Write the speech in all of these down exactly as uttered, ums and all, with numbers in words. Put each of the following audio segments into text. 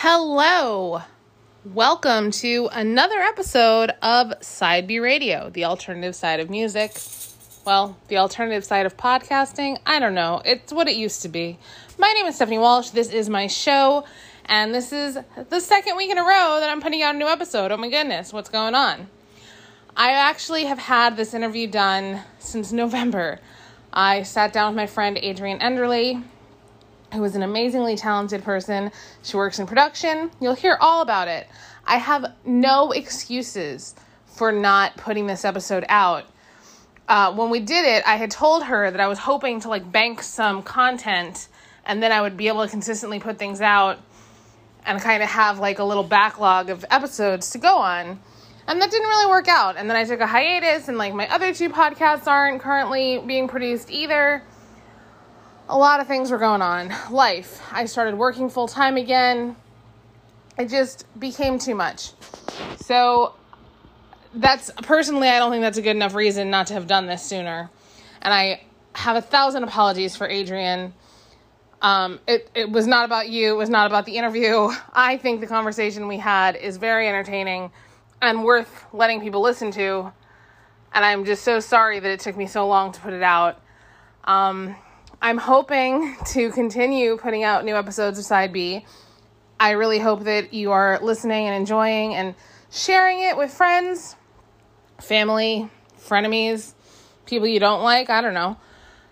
Hello. Welcome to another episode of Side B Radio, the alternative side of music. Well, the alternative side of podcasting. I don't know. It's what it used to be. My name is Stephanie Walsh. This is my show, and this is the second week in a row that I'm putting out a new episode. Oh my goodness, what's going on? I actually have had this interview done since November. I sat down with my friend Adrienne Enderle, who is an amazingly talented person. She works in production. You'll hear all about it. I have no excuses for not putting this episode out. Uh, when we did it, I had told her that I was hoping to like bank some content and then I would be able to consistently put things out and kind of have like a little backlog of episodes to go on. And that didn't really work out. And then I took a hiatus and like my other two podcasts aren't currently being produced either. A lot of things were going on. Life. I started working full time again. It just became too much. So that's personally, I don't think that's a good enough reason not to have done this sooner. And I have a thousand apologies for Adrienne. Um, it, it was not about you. It was not about the interview. I think the conversation we had is very entertaining and worth letting people listen to. And I'm just so sorry that it took me so long to put it out. Um... I'm hoping to continue putting out new episodes of Side B. I really hope that you are listening and enjoying and sharing it with friends, family, frenemies, people you don't like. I don't know.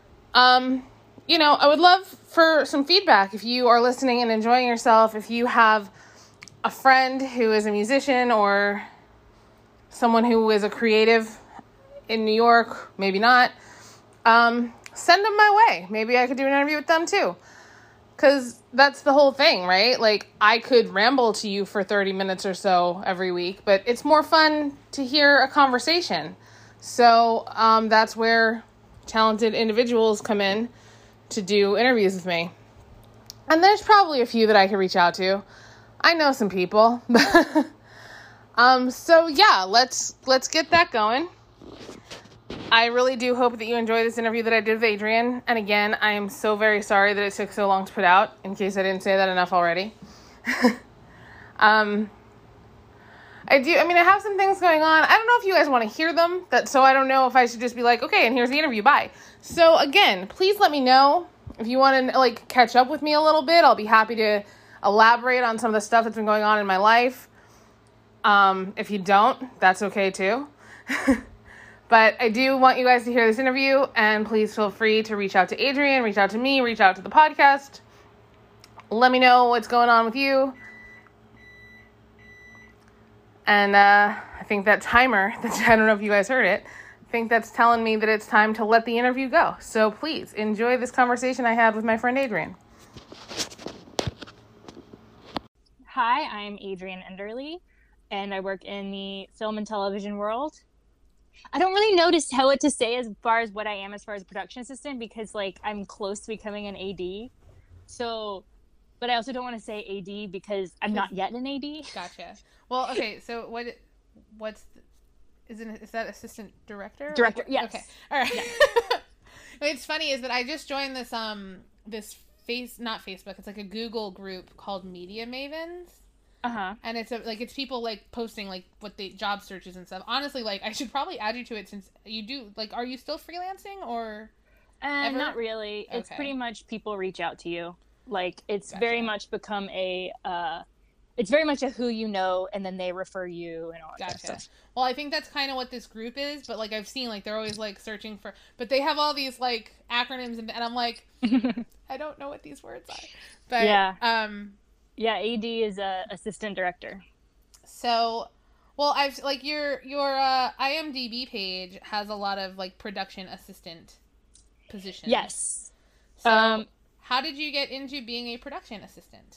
Um, you know, I would love for some feedback if you are listening and enjoying yourself. If you have a friend who is a musician or someone who is a creative in New York, maybe not, um, send them my way. Maybe I could do an interview with them too. Because that's the whole thing, right? Like, I could ramble to you for thirty minutes or so every week, but it's more fun to hear a conversation. So um, that's where talented individuals come in to do interviews with me. And there's probably a few that I could reach out to. I know some people. um, so yeah, let's let's get that going. I really do hope that you enjoy this interview that I did with Adrienne. And again, I am so very sorry that it took so long to put out, in case I didn't say that enough already. um, I do, I mean, I have some things going on. I don't know if you guys want to hear them, that, so I don't know if I should just be like, okay, and here's the interview, bye. So again, please let me know if you want to like catch up with me a little bit. I'll be happy to elaborate on some of the stuff that's been going on in my life. Um, if you don't, that's okay too. But I do want you guys to hear this interview, and please feel free to reach out to Adrienne, reach out to me, reach out to the podcast. Let me know what's going on with you. And uh, I think that timer, I don't know if you guys heard it, I think that's telling me that it's time to let the interview go. So please enjoy this conversation I had with my friend Adrienne. Hi, I'm Adrienne Enderle, and I work in the film and television world. I don't really notice how what to say as far as what I am as far as a production assistant because, like, I'm close to becoming an A D. So, but I also don't want to say A D because I'm not yet an A D. Gotcha. Well, okay, so what, what's, the, is it, is that assistant director? Director, like, yes. Okay, all right. Yes. It's funny is that I just joined this, um, this face, not Facebook, it's like a Google group called Media Mavens. Uh-huh. And it's a, like, it's people, like, posting, like, what they, job searches and stuff. Honestly, like, I should probably add you to it since you do, like, are you still freelancing or? Uh, not really. Okay. It's pretty much people reach out to you. Like, it's Gotcha. very much become a, uh, it's very much a who you know, and then they refer you and all that Gotcha. kind of stuff. Well, I think that's kind of what this group is, but, like, I've seen, like, they're always, like, searching for, but they have all these, like, acronyms, and, and I'm like, I don't know what these words are. But, yeah. um... Yeah, A D is a assistant director. So, well, I've like your your uh, I M D B page has a lot of like production assistant positions. Yes. So, um, how did you get into being a production assistant?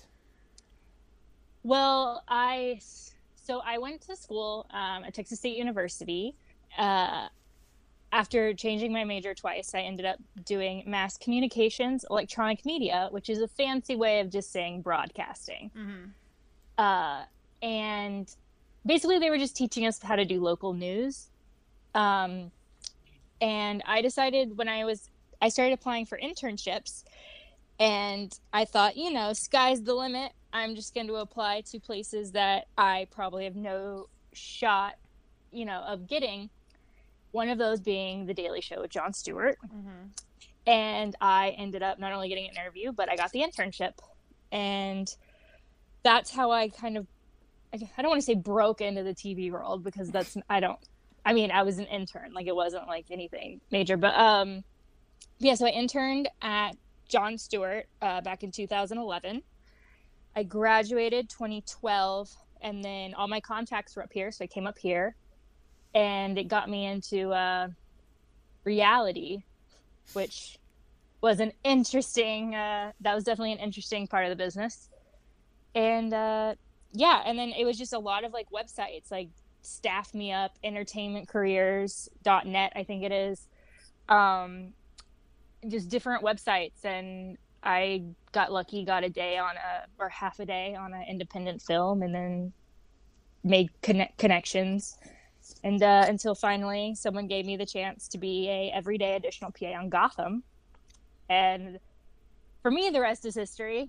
Well, I so I went to school um, at Texas State University. Uh, After changing my major twice, I ended up doing mass communications, electronic media, which is a fancy way of just saying broadcasting. Mm-hmm. Uh, and basically, they were just teaching us how to do local news. Um, and I decided when I was, I started applying for internships, And I thought, you know, sky's the limit. I'm just going to apply to places that I probably have no shot, you know, of getting. One of those being The Daily Show with Jon Stewart. Mm-hmm. And I ended up not only getting an interview, but I got the internship. And that's how I kind of, I don't want to say broke into the T V world, because that's, I don't, I mean, I was an intern. Like, it wasn't like anything major. But um, yeah, so I interned at Jon Stewart uh, back in two thousand eleven. I graduated twenty twelve, and then all my contacts were up here, so I came up here, and it got me into uh, reality, which was an interesting, uh, that was definitely an interesting part of the business. And uh, yeah, and then it was just a lot of like websites, like Staff Me Up, entertainment careers dot net, I think it is. Um, just different websites, and I got lucky, got a day on a, or half a day on an independent film, and then made connect connections. And uh, until finally someone gave me the chance to be a everyday additional P A on Gotham. And for me, the rest is history.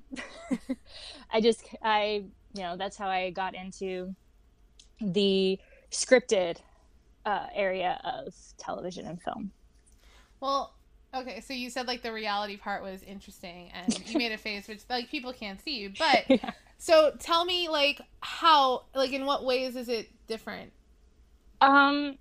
I just, I, you know, that's how I got into the scripted uh, area of television and film. Well, okay, so you said like the reality part was interesting, and you made a face which like people can't see you, but yeah. So tell me like how, like in what ways is it different? Um,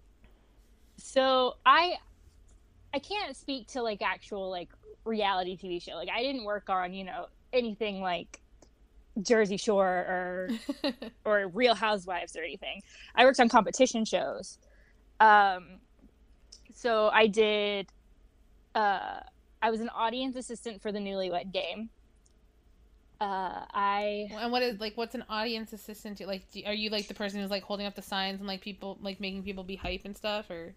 so I, I can't speak to like actual like reality T V show. Like, I didn't work on, you know, anything like Jersey Shore or or Real Housewives or anything. I worked on competition shows. Um, so I did. Uh, I was an audience assistant for the Newlywed Game. Uh, I and what is like what's an audience assistant to? Like, do, are you like the person who's like holding up the signs and like people like making people be hype and stuff, or?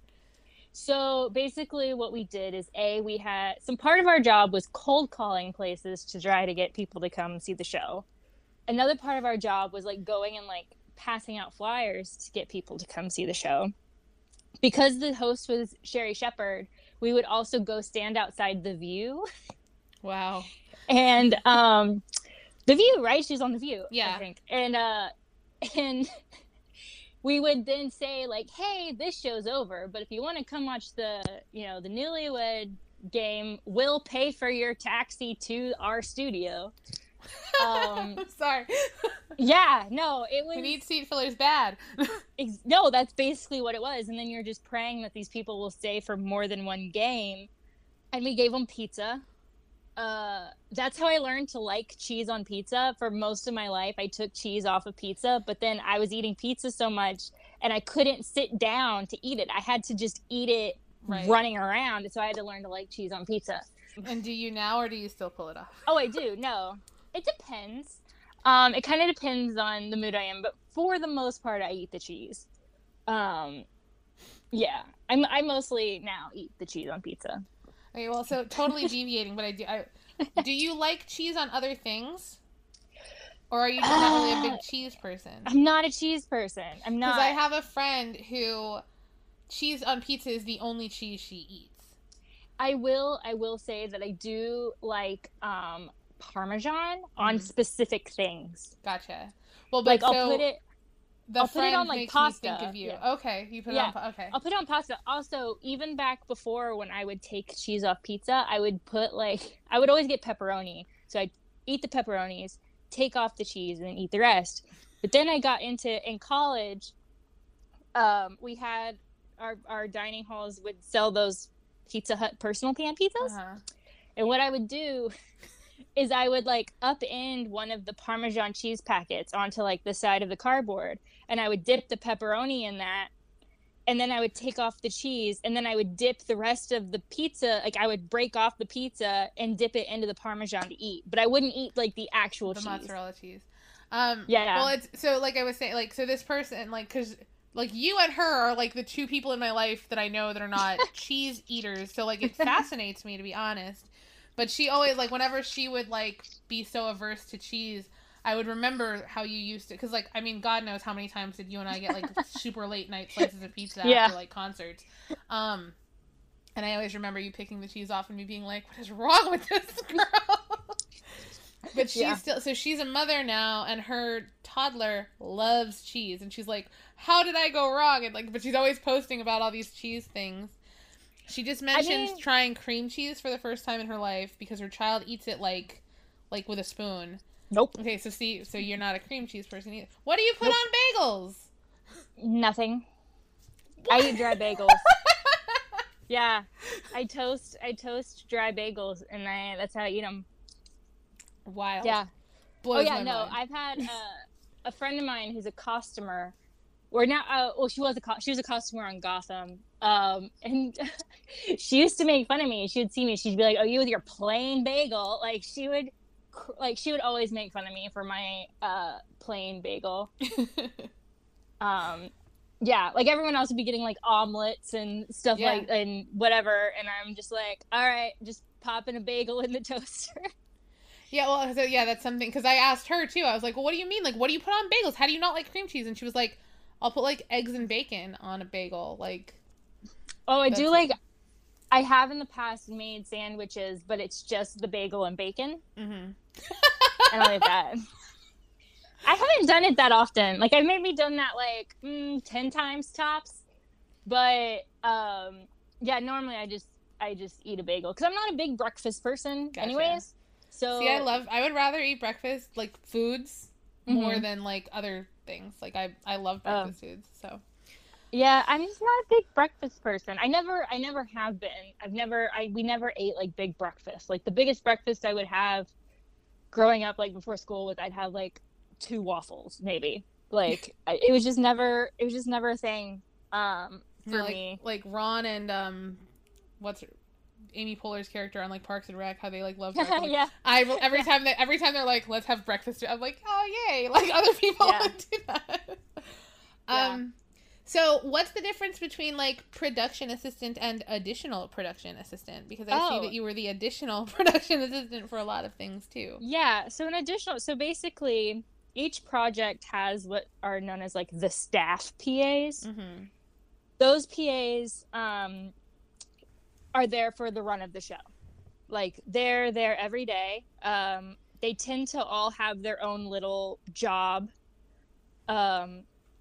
So basically what we did is, A, we had some part of our job was cold calling places to try to get people to come see the show. Another part of our job was like going and like passing out flyers to get people to come see the show. Because the host was Sherry Shepherd, we would also go stand outside The View. Wow. And um, The View, right? She's on The View, yeah. I think. And uh, and we would then say like, hey, this show's over, but if you want to come watch the, you know, the Newlywed Game, we'll pay for your taxi to our studio. Um, Sorry. Yeah, no, it was. We need seat fillers bad. ex- no, that's basically what it was. And then you're just praying that these people will stay for more than one game. And we gave them pizza. Uh, that's how I learned to like cheese on pizza. For most of my life, I took cheese off of pizza, but then I was eating pizza so much and I couldn't sit down to eat it. I had to just eat it right. running around. So I had to learn to like cheese on pizza. And do you now, or do you still pull it off? Oh, I do. No, it depends. Um, it kind of depends on the mood I am, but for the most part, I eat the cheese. Um, yeah, I'm, I mostly now eat the cheese on pizza. Okay, well, so totally deviating, but I do. I, do you like cheese on other things, or are you just not really a big cheese person? I'm not a cheese person. I'm not. Because I have a friend who cheese on pizza is the only cheese she eats. I will. I will say that I do like um, Parmesan on mm-hmm. specific things. Gotcha. Well, but like so I'll put it. The I'll put it on like makes pasta. Me think of you. Yeah. Okay, you put yeah. it on. Okay, I'll put it on pasta. Also, even back before when I would take cheese off pizza, I would put like I would always get pepperoni. So I'd eat the pepperonis, take off the cheese, and then eat the rest. But then I got into in college. Um, we had our our dining halls would sell those Pizza Hut personal pan pizzas, uh-huh. and what I would do is I would like upend one of the Parmesan cheese packets onto like the side of the cardboard, and I would dip the pepperoni in that, and then I would take off the cheese, and then I would dip the rest of the pizza, like I would break off the pizza and dip it into the Parmesan to eat, but I wouldn't eat like the actual the cheese. mozzarella cheese. Um, yeah. Well, it's so like I was saying, like so this person, like because like you and her are like the two people in my life that I know that are not cheese eaters. So like it fascinates me, to be honest. But she always, like, whenever she would, like, be so averse to cheese, I would remember how you used to, because, like, I mean, God knows how many times did you and I get, like, super late night slices of pizza yeah. after, like, concerts. Um, and I always remember you picking the cheese off and me being like, what is wrong with this girl? But she's Yeah. still, so she's a mother now, and her toddler loves cheese, and she's like, how did I go wrong? And like, but she's always posting about all these cheese things. She just mentioned I mean, trying cream cheese for the first time in her life because her child eats it like, like with a spoon. nope. Okay, so see, so you're not a cream cheese person either. What do you put Nope. on bagels? Nothing. I eat dry bagels. Yeah, I toast. I toast dry bagels, and I that's how I eat them. Wild. Yeah. Blows Oh yeah, my no. mind. I've had uh, a friend of mine who's a costumer, or now. Uh, well, she was a co- she was a costumer on Gotham, um, and she used to make fun of me. She would see me. She'd be like, "Oh, you with your plain bagel?" Like she would, like she would always make fun of me for my uh, plain bagel. um, yeah, like everyone else would be getting like omelets and stuff Yeah. like and whatever, and I'm just like, all right, just popping a bagel in the toaster. Yeah, well, so yeah, that's something, because I asked her too. I was like, well, what do you mean? Like, what do you put on bagels? How do you not like cream cheese? And she was like, I'll put like eggs and bacon on a bagel. Like, Oh, I That's do it. like. I have in the past made sandwiches, but it's just the bagel and bacon, mm-hmm. and I like that. I haven't done it that often. Like I've maybe done that like mm, ten times tops, but um, yeah. Normally, I just I just eat a bagel because I'm not a big breakfast person, Gotcha. anyways. So See, I love, I would rather eat breakfast, like foods, more Mhm. than like other things. Like, I, I love Oh. breakfast foods, so. Yeah, I'm just not a big breakfast person. I never, I never have been. I've never, I we never ate like big breakfast. Like the biggest breakfast I would have growing up, like before school, was I'd have like two waffles, maybe. Like I, it was just never, it was just never a thing um, for You know, like, me. like Ron and, um, what's her, Amy Poehler's character on like Parks and Rec, how they like love breakfast. Yeah. I every time they every time they're like, let's have breakfast, I'm like, oh yay! Like other people Yeah. would do that. Yeah. Um, so what's the difference between like production assistant and additional production assistant? Because I see Oh. that you were the additional production assistant for a lot of things too. Yeah. So an additional, so basically, each project has what are known as like the staff P As. Mm-hmm. Those P As um, are there for the run of the show. Like they're there every day. Um, they tend to all have their own little job. Um,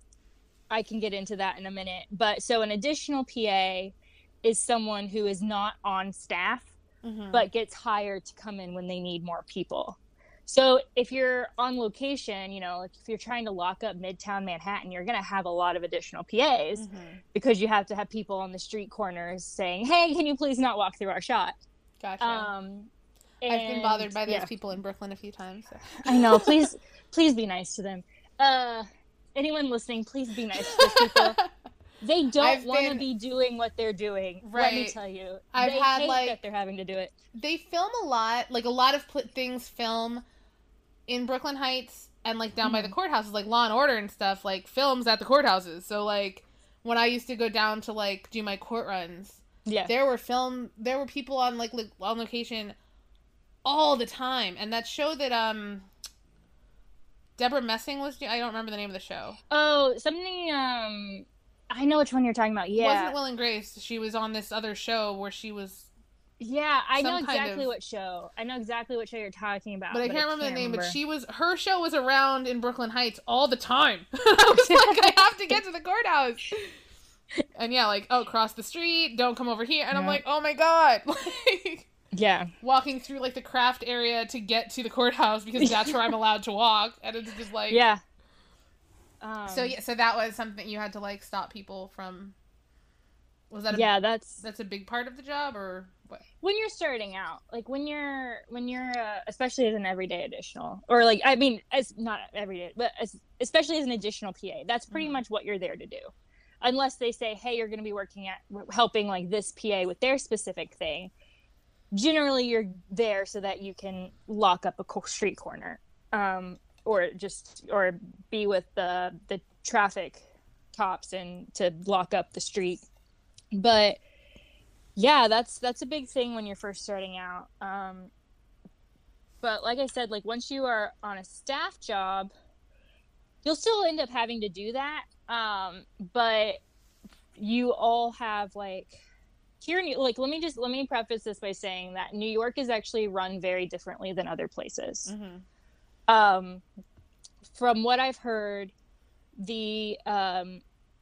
I can get into that in a minute. But so an additional P A is someone who is not on staff, Mm-hmm. but gets hired to come in when they need more people. So if you're on location, you know, like if you're trying to lock up Midtown Manhattan, you're going to have a lot of additional P As Mm-hmm. because you have to have people on the street corners saying, hey, can you please not walk through our shot? Gotcha. Um, I've been and- bothered by those yeah. people in Brooklyn a few times. So. I know. Please, please be nice to them. Uh, anyone listening, please be nice to those people. They don't I've want to been- be doing what they're doing. Let me Right. tell you. I've they had, hate like- that they're having to do it. They film a lot, like a lot of pl- things film in Brooklyn Heights and like down by the courthouses, like Law and Order and stuff, like films at the courthouses. So like when I used to go down to like do my court runs, Yeah. there were film, there were people on like lo- on location all the time, and that show that um Deborah Messing was, do- I don't remember the name of the show. Oh, something. Um, I know which one you're talking about. It Yeah. wasn't Will and Grace. She was on this other show where she was, Yeah, I know some kind exactly of- what show. I know exactly what show you're talking about. but I can't remember the name. But remember. she was, her show was around in Brooklyn Heights all the time. I was like, I have to get to the courthouse. And yeah, like, oh, cross the street, don't come over here. And I'm Yeah. like, oh my god, like Yeah. walking through like the craft area to get to the courthouse because that's where I'm allowed to walk, and it's just like, Yeah. Um, So yeah, so that was something you had to like stop people from. Was that a, yeah, that's that's a big part of the job, or what? when you're starting out, like when you're when you're uh, especially as an everyday additional, or like I mean, as not everyday, but as, especially as an additional P A, that's pretty Mhm. much what you're there to do, unless they say, hey, you're going to be working at helping like this P A with their specific thing. Generally, you're there so that you can lock up a co- street corner, um, or just or be with the the traffic cops and to lock up the street. But yeah, that's that's a big thing when you're first starting out. Um, but like I said, like once you are on a staff job, you'll still end up having to do that. Um, but you all have like here in, like, let me just, let me preface this by saying that New York is actually run very differently than other places. Mm-hmm. Um, from what I've heard, the, um,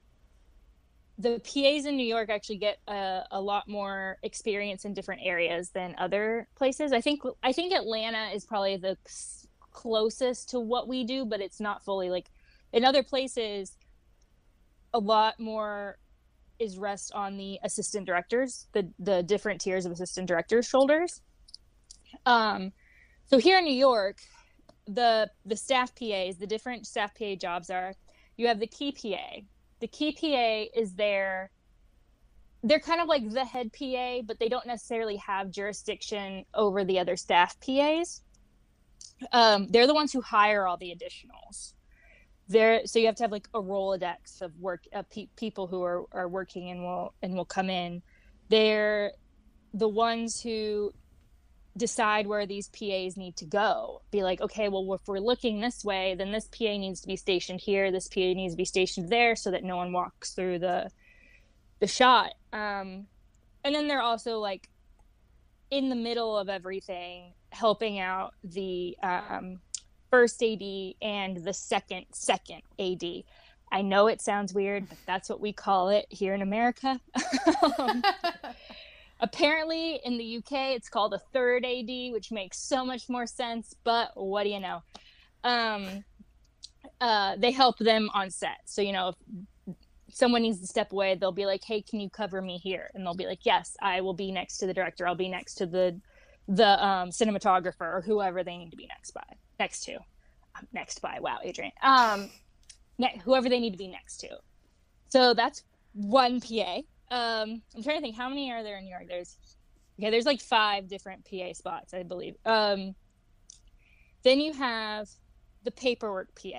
the P As in New York actually get a, a lot more experience in different areas than other places. I think, I think Atlanta is probably the closest to what we do, but it's not fully. Like, in other places, a lot more is rest on the assistant directors, the the different tiers of assistant directors' shoulders. Um, so here in New York, the the staff P As, the different staff P A jobs are, you have the key P A. The key P A is there. They're kind of like the head P A, but they don't necessarily have jurisdiction over the other staff P As. Um, they're the ones who hire all the additionals. There, so you have to have like a Rolodex of work of pe- people who are, are working and will and will come in. They're the ones who decide where these P As need to go. Be like, okay, well, if we're looking this way, then this P A needs to be stationed here. This P A needs to be stationed there, so that no one walks through the the shot. Um, and then they're also like in the middle of everything, helping out the um, first A D and the second second A D. I know it sounds weird, but that's what we call it here in America. um, apparently in the U K it's called a third A D, which makes so much more sense, but what do you know? Um, uh, they help them on set. So, you know, if someone needs to step away, they'll be like, hey, can you cover me here? And they'll be like, yes, I will be next to the director. I'll be next to the the um, cinematographer or whoever they need to be next by next to. Next by, wow, Adrian. Um, ne- whoever they need to be next to. So that's one P A. Um, I'm trying to think, how many are there in New York? There's, yeah, there's like five different P A spots, I believe. Um, then you have the paperwork P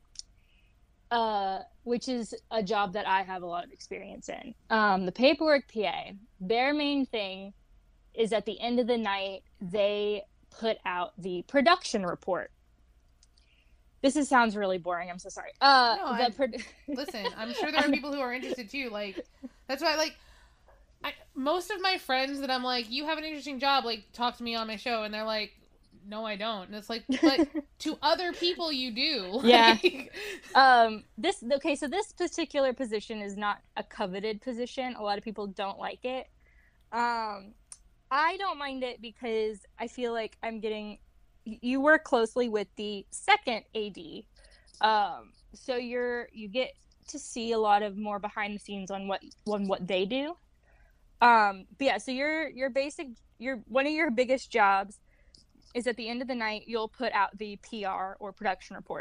A, uh, which is a job that I have a lot of experience in. Um, the paperwork P A, their main thing is at the end of the night, they put out the production report. This is, sounds really boring. I'm so sorry. Uh, no, the I, pro- listen, I'm sure there are people who are interested too. Like, that's why, like, I, most of my friends that I'm like, you have an interesting job, like, talk to me on my show, and they're like, no, I don't. And it's like, but to other people, you do. Yeah. um. This okay. So this particular position is not a coveted position. A lot of people don't like it. Um, I don't mind it because I feel like I'm getting. You work closely with the second A D, um, so you're you get to see a lot of more behind the scenes on what on what they do. Um, but yeah, so your your basic your one of your biggest jobs is at the end of the night you'll put out the P R or production report,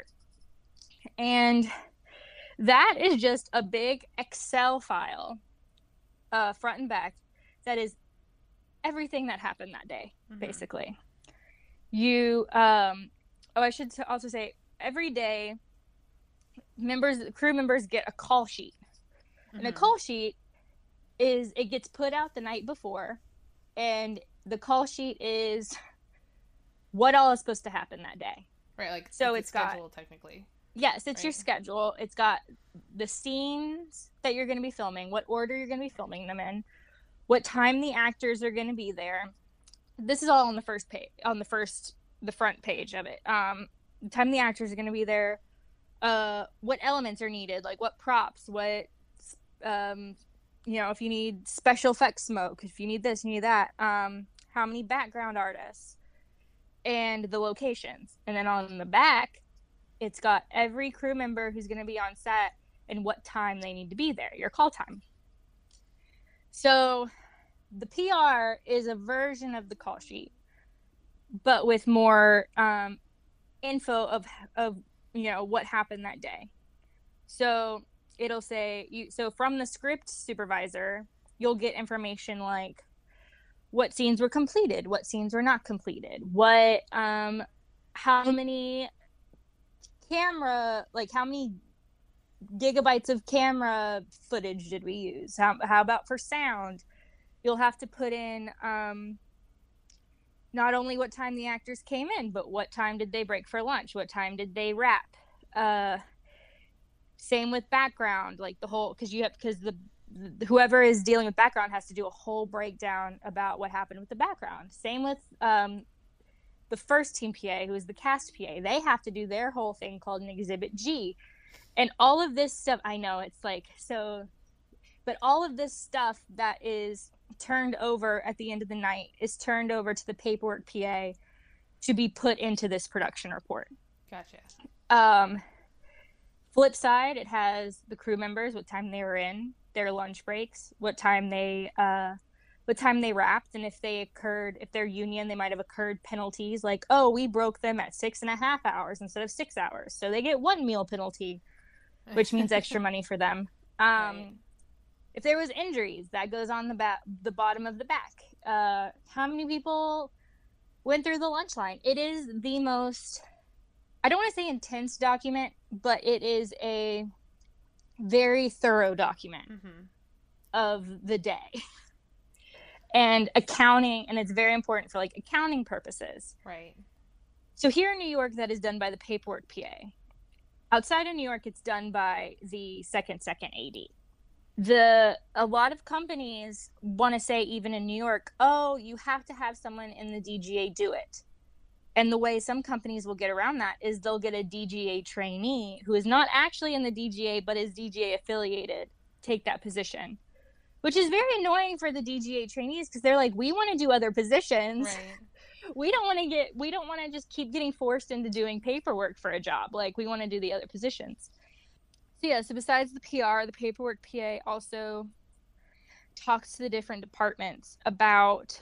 and that is just a big Excel file, uh, front and back, that is everything that happened that day, mm-hmm. basically. You, um, oh, I should also say, every day, members, crew members get a call sheet. Mm-hmm. And a call sheet is, it gets put out the night before, and the call sheet is what all is supposed to happen that day. Right, like, so it's, it's schedule, got, technically. Yes, it's right? your schedule. It's got the scenes that you're going to be filming, what order you're going to be filming them in, what time the actors are going to be there. This is all on the first page, on the first, the front page of it. Um, the time the actors are going to be there, uh, what elements are needed, like what props, what, um, you know, if you need special effects smoke, if you need this, you need that, um, how many background artists, and the locations. And then on the back, it's got every crew member who's going to be on set and what time they need to be there, your call time. So the P R is a version of the call sheet, but with more um, info of, of, you know, what happened that day. So it'll say, you. so from the script supervisor, you'll get information like what scenes were completed, what scenes were not completed, what, um, how many camera, like how many gigabytes of camera footage did we use? How, how about for sound? You'll have to put in um, not only what time the actors came in, but what time did they break for lunch? What time did they wrap? Uh, same with background, like the whole, because you have, because the whoever is dealing with background has to do a whole breakdown about what happened with the background. Same with um, the first team P A, who is the cast P A. They have to do their whole thing called an Exhibit G. And all of this stuff, I know it's like so, but all of this stuff that is turned over at the end of the night is turned over to the paperwork P A to be put into this production report. Gotcha. Um, flip side, it has the crew members, what time they were in, their lunch breaks, what time they uh what time they wrapped, and if they occurred, if they're union, they might have occurred penalties like, oh, we broke them at six and a half hours instead of six hours, so they get one meal penalty, which means extra money for them. Um, right. If there was injuries, that goes on the back, the bottom of the back. Uh, how many people went through the lunch line? It is the most, I don't want to say intense document, but it is a very thorough document mm-hmm. of the day. And accounting, and it's very important for like accounting purposes. Right. So here in New York, that is done by the paperwork P A. Outside of New York, it's done by the second second A D. The a lot of companies want to say, even in New York, oh, you have to have someone in the D G A do it. And the way some companies will get around that is they'll get a D G A trainee who is not actually in the D G A but is D G A affiliated take that position, which is very annoying for the D G A trainees because they're like, we want to do other positions. Right. We don't want to get, we don't want to just keep getting forced into doing paperwork for a job. Like, we want to do the other positions. So yeah, so besides the P R, the paperwork P A also talks to the different departments about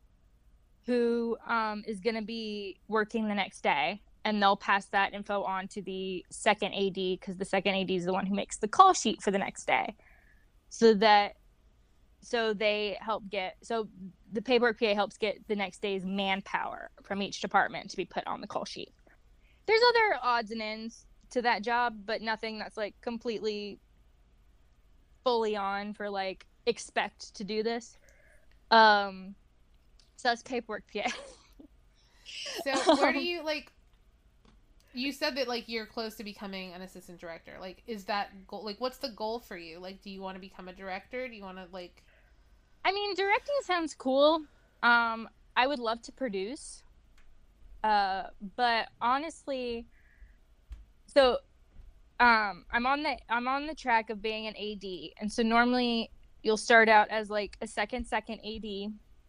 who um, is going to be working the next day. And they'll pass that info on to the second A D, because the second A D is the one who makes the call sheet for the next day. So that, so they help get, so the paperwork P A helps get the next day's manpower from each department to be put on the call sheet. There's other odds and ends to that job, but nothing that's like completely fully on for like expect to do this. Um, so that's paperwork P A. So where do you like, you said that like you're close to becoming an assistant director. Like, is that goal, like what's the goal for you? Like, do you want to become a director? Do you want to like, I mean, directing sounds cool. Um, I would love to produce. Uh, but honestly, so um, I'm on the I'm on the track of being an A D, and so normally you'll start out as like a second second A D,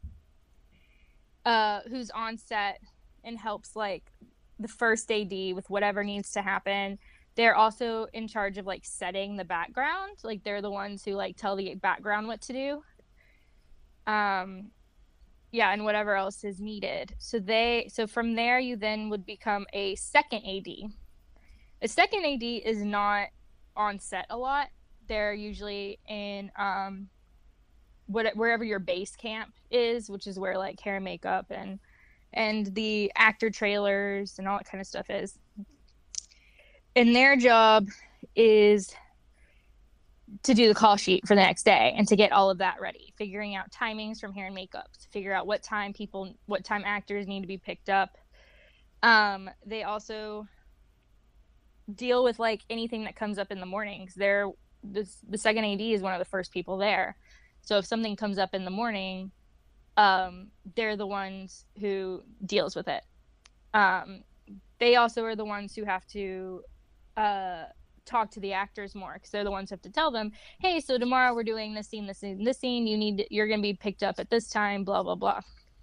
uh, who's on set and helps like the first A D with whatever needs to happen. They're also in charge of like setting the background. Like, they're the ones who like tell the background what to do. Um, yeah, and whatever else is needed. So they, so from there, you then would become a second A D. A second A D is not on set a lot. They're usually in um, what wherever your base camp is, which is where like hair and makeup and and the actor trailers and all that kind of stuff is. And their job is to do the call sheet for the next day and to get all of that ready, figuring out timings from hair and makeup, to figure out what time people, what time actors need to be picked up. Um, they also deal with like anything that comes up in the mornings. They're this, the second A D is one of the first people there. So if something comes up in the morning, um, they're the ones who deals with it. Um, they also are the ones who have to, uh, talk to the actors more, because they're the ones who have to tell them, hey, so tomorrow we're doing this scene, this scene, this scene, you need, you're going to be picked up at this time, blah, blah, blah.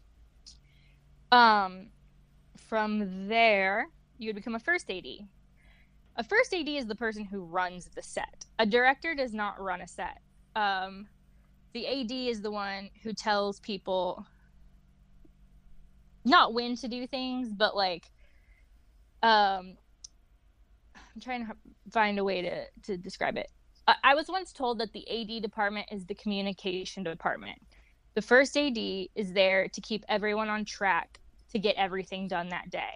Um, from there, you would become a first A D. A first A D is the person who runs the set. A director does not run a set. Um, the A D is the one who tells people not when to do things, but like, um, I'm trying to find a way to, to describe it. I, I was once told that the A D department is the communication department. The first A D is there to keep everyone on track to get everything done that day.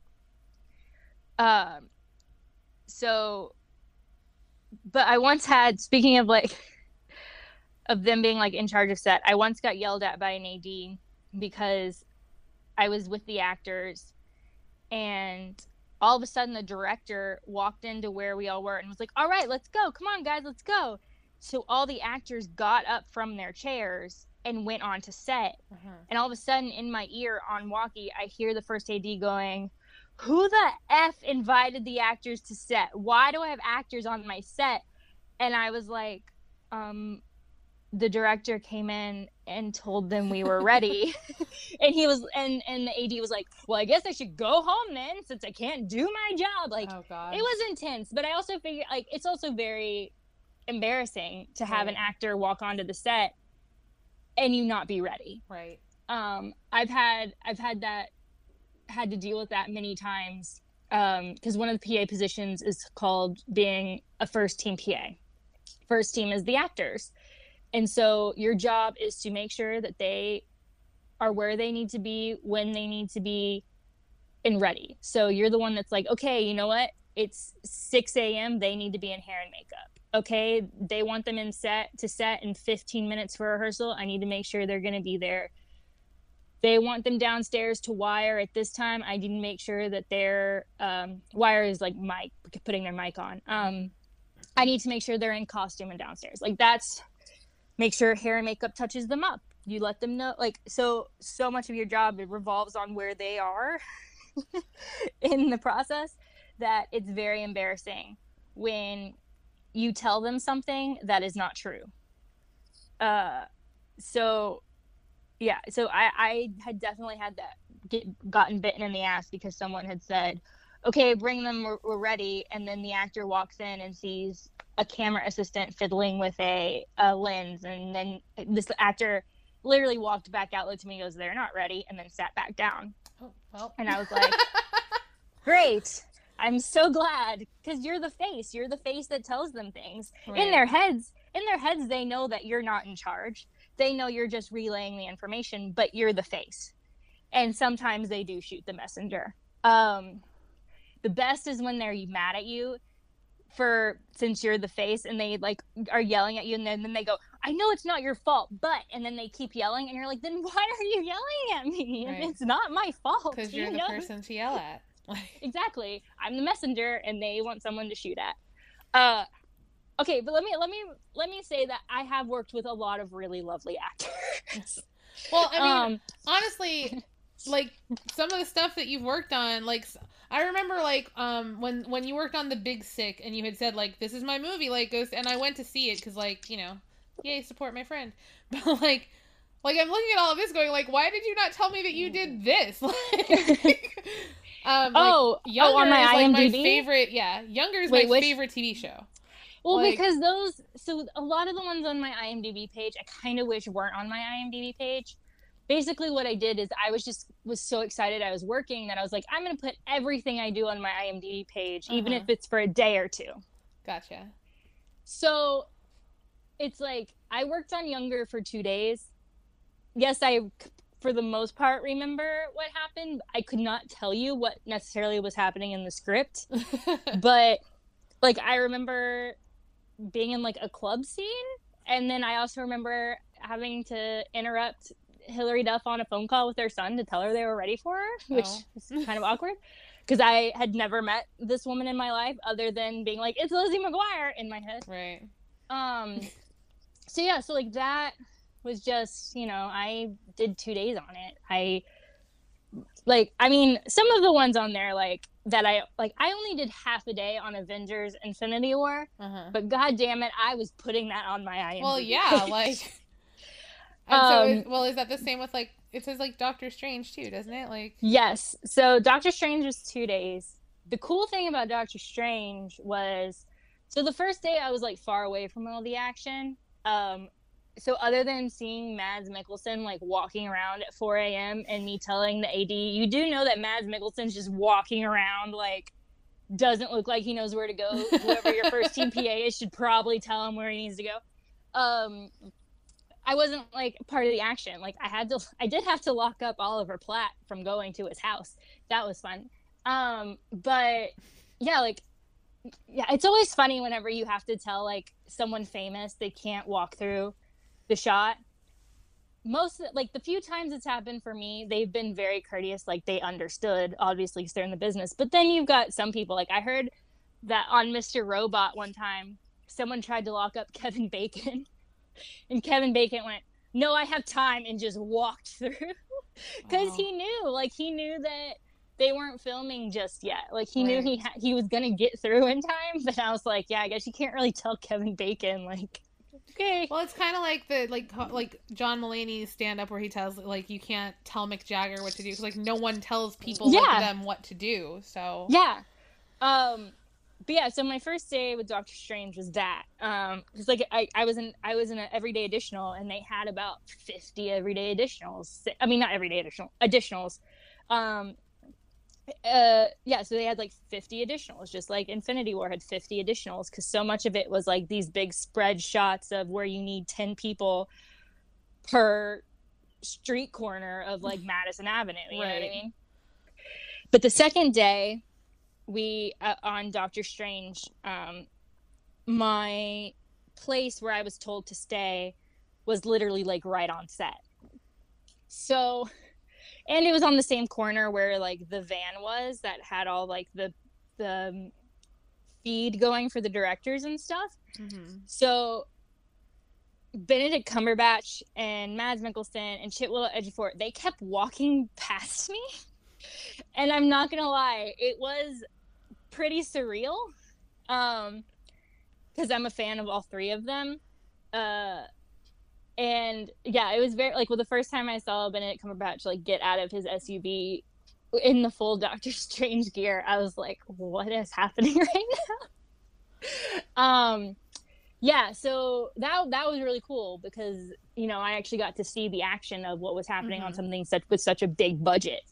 Um, so, but I once had, speaking of like, of them being like in charge of set, I once got yelled at by an A D because I was with the actors, and all of a sudden the director walked into where we all were and was like, all right, let's go. Come on, guys, let's go. So all the actors got up from their chairs and went on to set. Uh-huh. And all of a sudden, in my ear on walkie, I hear the first A D going, "Who the F invited the actors to set? Why do I have actors on my set?" And I was like, um, the director came in and told them we were ready. and he was, and, and the A D was like, "Well, I guess I should go home then, since I can't do my job." Like, oh, God. It was intense, but I also figured, like, it's also very embarrassing to have right. an actor walk onto the set and you not be ready. Right. Um, I've had, I've had that, had to deal with that many times. Um, cause one of the P A positions is called being a first team P A. First team is the actors. And so your job is to make sure that they are where they need to be, when they need to be, and ready. So you're the one that's like, okay, you know what? It's six a.m. They need to be in hair and makeup. Okay, they want them in set to set in fifteen minutes for rehearsal. I need to make sure they're going to be there. They want them downstairs to wire at this time. I need to make sure that their um, wire is like mic, putting their mic on. Um, I need to make sure they're in costume and downstairs. Like that's, make sure hair and makeup touches them up. You let them know. Like, so, so much of your job, it revolves on where they are in the process that it's very embarrassing when you tell them something that is not true. Uh, so yeah, so I, I had definitely had that get gotten bitten in the ass because someone had said, "Okay, bring them, we're, we're ready." And then the actor walks in and sees a camera assistant fiddling with a, a lens. And then this actor literally walked back out, looked at me, goes, "They're not ready," and then sat back down. Oh, well. And I was like, great. I'm so glad, because you're the face. You're the face that tells them things. Right. In their heads, in their heads, they know that you're not in charge. They know you're just relaying the information, but you're the face. And sometimes they do shoot the messenger. Um, the best is when they're mad at you for, since you're the face, and they like are yelling at you, and then, then they go, "I know it's not your fault, but," and then they keep yelling, and you're like, "Then why are you yelling at me? Right. It's not my fault." Because you're you the know? person to yell at. Exactly. I'm the messenger and they want someone to shoot at. Uh, okay, but let me let me let me say that I have worked with a lot of really lovely actors. Well, I mean, um, honestly, like some of the stuff that you've worked on, like I remember like um when when you worked on The Big Sick and you had said like, "This is my movie," like goes, and I went to see it because like, you know, yay, support my friend. But like like I'm looking at all of this going like, why did you not tell me that you did this? Like Um, like, oh, Younger oh, on my is like IMDb? my favorite. Yeah, Younger is Wait, my which... favorite T V show. Well, like... because those, so a lot of the ones on my IMDb page, I kind of wish weren't on my IMDb page. Basically, what I did is I was just was so excited I was working that I was like, I'm going to put everything I do on my IMDb page, uh-huh. even if it's for a day or two. Gotcha. So it's like I worked on Younger for two days. Yes, I. for the most part, remember what happened. I could not tell you what necessarily was happening in the script, but like I remember being in like a club scene, and then I also remember having to interrupt Hilary Duff on a phone call with her son to tell her they were ready for her, which oh. was kind of awkward because I had never met this woman in my life other than being like, "It's Lizzie McGuire" in my head. Right. Um. So yeah, so like that was just, you know, I did two days on it. I, like, I mean, some of the ones on there, like, that I, like, I only did half a day on Avengers Infinity War, uh-huh. but god damn it, I was putting that on my IMDb. Well, yeah, like, and um, so, is, well, is that the same with, like, it says, like, Doctor Strange, too, doesn't it? Like, yes, so Doctor Strange was two days. The cool thing about Doctor Strange was, so the first day I was, like, far away from all the action, um, so other than seeing Mads Mikkelsen, like, walking around at four a.m. and me telling the A D, you do know that Mads Mikkelsen's just walking around, like, doesn't look like he knows where to go. Whoever your first team P A is should probably tell him where he needs to go. Um, I wasn't, like, part of the action. Like, I had to, I did have to lock up Oliver Platt from going to his house. That was fun. Um, but, yeah, like, yeah, it's always funny whenever you have to tell, like, someone famous they can't walk through the shot. Most, like, the few times it's happened for me, they've been very courteous, like, they understood, obviously, because they're in the business. But then you've got some people, like, I heard that on Mister Robot one time, someone tried to lock up Kevin Bacon, and Kevin Bacon went, "No, I have time," and just walked through. Because wow. he knew, like, he knew that they weren't filming just yet. Like, he right. knew he ha- he was going to get through in time. But I was like, yeah, I guess you can't really tell Kevin Bacon, like, okay. Well, it's kind of like the, like, like John Mulaney's stand-up where he tells, like, you can't tell Mick Jagger what to do. Because, like, no one tells people yeah. like them what to do, so. Yeah. Um... But yeah, so my first day with Doctor Strange was that. Um, cause like I, I was in, I was in an everyday additional, and they had about fifty everyday additionals. I mean, not everyday additional additionals. Um, uh, yeah, so they had like fifty additionals, just like Infinity War had fifty additionals, because so much of it was like these big spread shots of where you need ten people per street corner of like Madison Avenue. You right. know what I mean? But the second day, we uh, on Doctor Strange, um my place where I was told to stay was literally like right on set, so and it was on the same corner where like the van was that had all like the the feed going for the directors and stuff. Mm-hmm. So Benedict Cumberbatch and Mads Mikkelsen and Chiwetel Ejiofor, they kept walking past me. And I'm not gonna lie, it was pretty surreal, um, because I'm a fan of all three of them, uh, and yeah, it was very like well the first time I saw Benedict Cumberbatch like get out of his S U V in the full Doctor Strange gear, I was like, what is happening right now? um, yeah, so that that was really cool because you know I actually got to see the action of what was happening mm-hmm. on something such with such a big budget.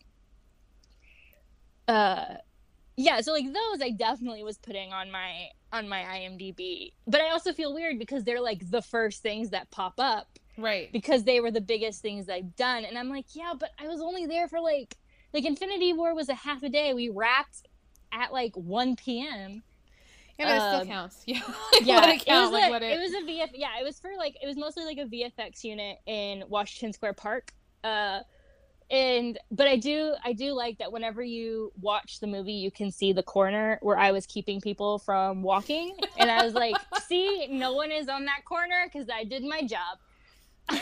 Uh, yeah, so like those I definitely was putting on my on my IMDb, but I also feel weird because they're like the first things that pop up, right? Because they were the biggest things I've done, and I'm like, yeah, but I was only there for like like Infinity War was a half a day. We wrapped at like one p.m. Yeah, but um, it still counts. Yeah, yeah, let it, count, it, was like, a, it... it was a V F. Yeah, it was for like it was mostly like a V F X unit in Washington Square Park. Uh. And but I do I do like that whenever you watch the movie, you can see the corner where I was keeping people from walking, and I was like, see, no one is on that corner because I did my job.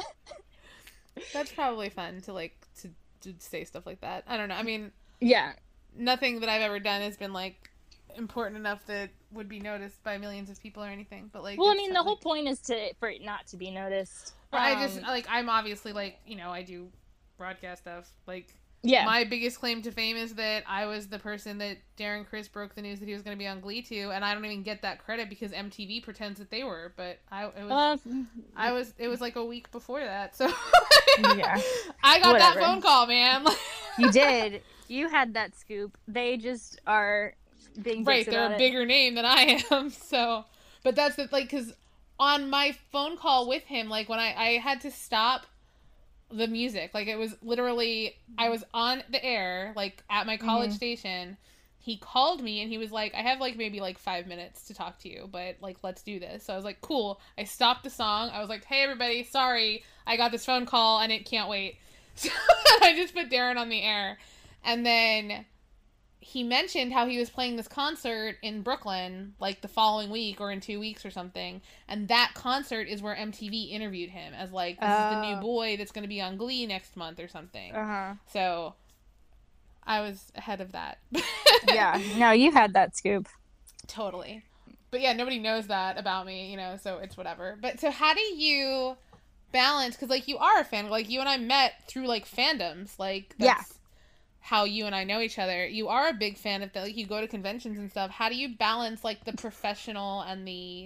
That's probably fun to like to, to say stuff like that. I don't know. I mean, yeah, nothing that I've ever done has been like important enough that would be noticed by millions of people or anything. But like, well, I mean, the like, whole point is to for it not to be noticed. Um, I just like I'm obviously like you know I do. broadcast stuff. Like, yeah. My biggest claim to fame is that I was the person that Darren Criss broke the news that he was going to be on Glee to, and I don't even get that credit because M T V pretends that they were. But I, it was, uh, I was, it was like a week before that, so yeah, I got Whatever. that phone call, man. You did. You had that scoop. They just are being right. They're a it. bigger name than I am. So, but that's the like because on my phone call with him, like when I, I had to stop the music, like it was literally I was on the air like at my college mm-hmm. station. He called me and he was like, I have like maybe like five minutes to talk to you, but like let's do this. So I was like, cool. I stopped the song. I was like, hey everybody, sorry, I got this phone call and it can't wait. So I just put Darren on the air, and then he mentioned how he was playing this concert in Brooklyn like the following week or in two weeks or something. And that concert is where M T V interviewed him as like, this uh, is the new boy that's going to be on Glee next month or something. Uh-huh. So I was ahead of that. Yeah. No, you had that scoop. Totally. But yeah, nobody knows that about me, you know, so it's whatever. But so how do you balance? Because like you are a fan, like you and I met through like fandoms. Like that's, yeah. how you and I know each other. You are a big fan of that. Like you go to conventions and stuff. How do you balance like the professional and the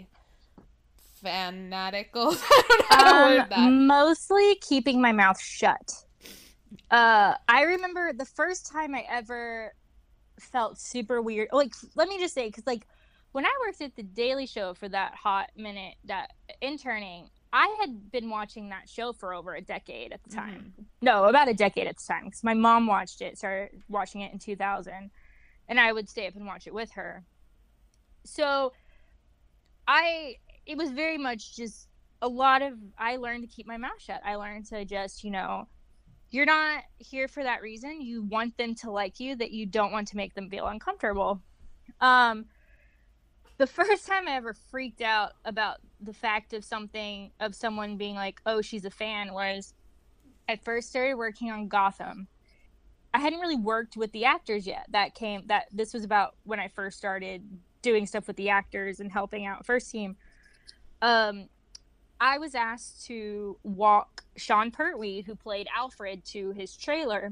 fanatical? I don't know how to um, word that. Mostly keeping my mouth shut. Uh, I remember the first time I ever felt super weird. Like, let me just say, because like when I worked at the Daily Show for that hot minute, that interning, I had been watching that show for over a decade at the time. Mm-hmm. No, about a decade at the time. Because my mom watched it, started watching it in two thousand. And I would stay up and watch it with her. So, I, it was very much just a lot of, I learned to keep my mouth shut. I learned to just, you know, you're not here for that reason. You want them to like you, that you don't want to make them feel uncomfortable. Um, the first time I ever freaked out about the fact of something, of someone being like, oh, she's a fan, was I first started working on Gotham. I hadn't really worked with the actors yet. That came, that this was about when I first started doing stuff with the actors and helping out first team. Um, I was asked to walk Sean Pertwee, who played Alfred, to his trailer.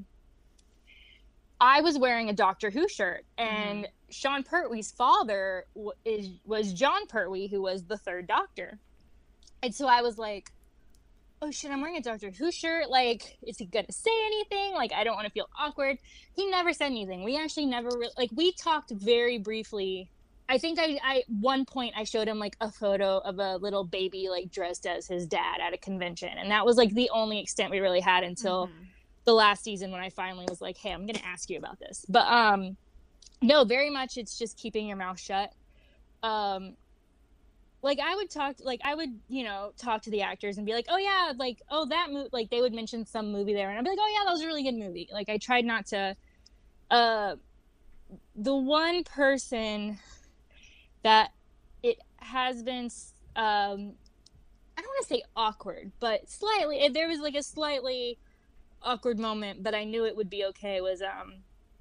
I was wearing a Doctor Who shirt, and mm-hmm. Sean Pertwee's father w- is was John Pertwee, who was the third Doctor. And so I was like, oh shit, I'm wearing a Doctor Who shirt. Like, is he gonna say anything? Like, I don't want to feel awkward. He never said anything. We actually never, re- like, we talked very briefly. I think I, I, one point I showed him like a photo of a little baby, like dressed as his dad at a convention. And that was like the only extent we really had until mm-hmm. the last season, when I finally was like, hey, I'm going to ask you about this. But, um, no, very much it's just keeping your mouth shut. Um, like I would talk, like I would, you know, talk to the actors and be like, oh yeah, like, oh, that movie, like they would mention some movie there. And I'd be like, oh yeah, that was a really good movie. Like I tried not to, uh, the one person that it has been, um, I don't want to say awkward, but slightly, there was like a slightly awkward moment, but I knew it would be okay, was, um,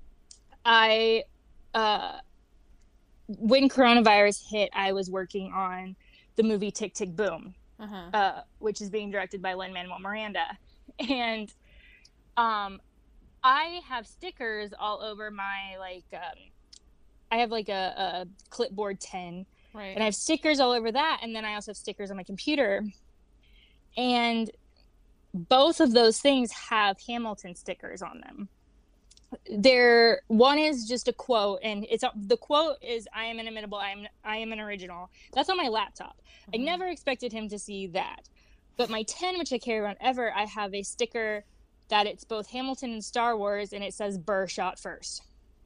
I, uh, when coronavirus hit, I was working on the movie Tick, Tick, Boom, uh-huh. uh, which is being directed by Lin-Manuel Miranda. And, um, I have stickers all over my, like, um, I have like a, a clipboard ten, right. And I have stickers all over that. And then I also have stickers on my computer. And both of those things have Hamilton stickers on them. There, one is just a quote, and it's the quote is, I am inimitable, I am I am an original. That's on my laptop. Mm-hmm. I never expected him to see that. But my ten, which I carry around ever, I have a sticker that it's both Hamilton and Star Wars, and it says Burr shot first.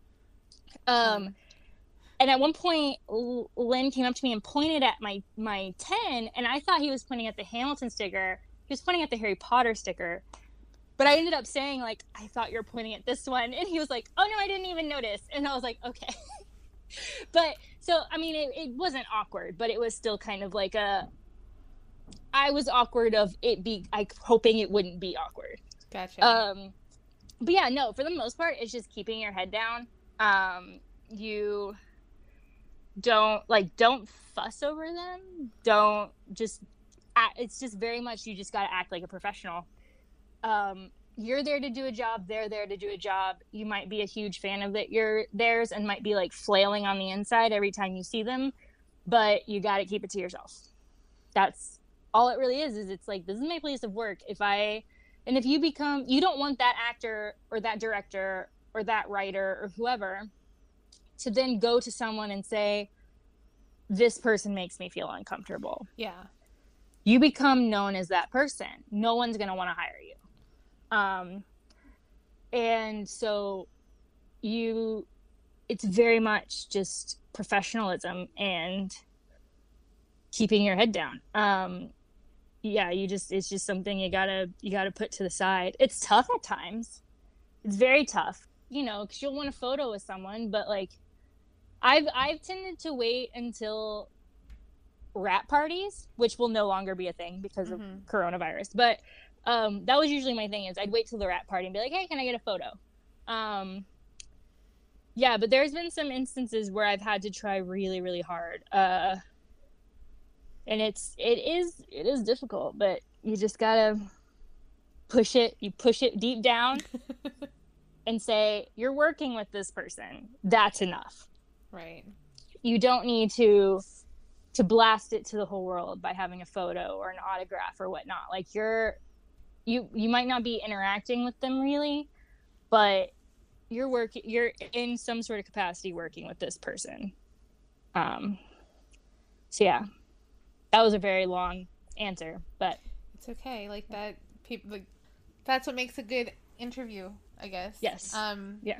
Um, and at one point, Lynn came up to me and pointed at my, my ten, and I thought he was pointing at the Hamilton sticker. He was pointing at the Harry Potter sticker. But I ended up saying, like, I thought you were pointing at this one. And he was like, oh, no, I didn't even notice. And I was like, okay. But, so, I mean, it, it wasn't awkward, but it was still kind of like a, I was awkward of it be, like, hoping it wouldn't be awkward. Gotcha. Um, but yeah, no, for the most part, it's just keeping your head down. Um, you don't, like, don't fuss over them. Don't just, act, it's just very much, you just got to act like a professional. Um, you're there to do a job. They're there to do a job. You might be a huge fan of it, your theirs, and might be like flailing on the inside every time you see them, but you got to keep it to yourself. That's all it really is, is it's like, this is my place of work. If I, and if you become, you don't want that actor or that director or that writer or whoever to then go to someone and say, this person makes me feel uncomfortable. Yeah. You become known as that person. No one's going to want to hire you. Um, and so you, it's very much just professionalism and keeping your head down. Um, yeah, you just, it's just something you gotta, you gotta put to the side. It's tough at times. It's very tough, you know, cause you'll want a photo with someone, but like I've, I've tended to wait until wrap parties, which will no longer be a thing because mm-hmm. of coronavirus. But um, that was usually my thing, is I'd wait till the wrap party and be like, hey, can I get a photo? Um, yeah, but there's been some instances where I've had to try really, really hard. Uh, and it's, it is, it is difficult, but you just gotta push it. You push it deep down and say, you're working with this person. That's enough. Right. You don't need to to blast it to the whole world by having a photo or an autograph or whatnot. Like you're, you, you might not be interacting with them really, but you're working, you're in some sort of capacity working with this person. Um, so yeah, that was a very long answer, but it's okay. Like that, people, like, that's what makes a good interview, I guess. Yes. Um, yeah.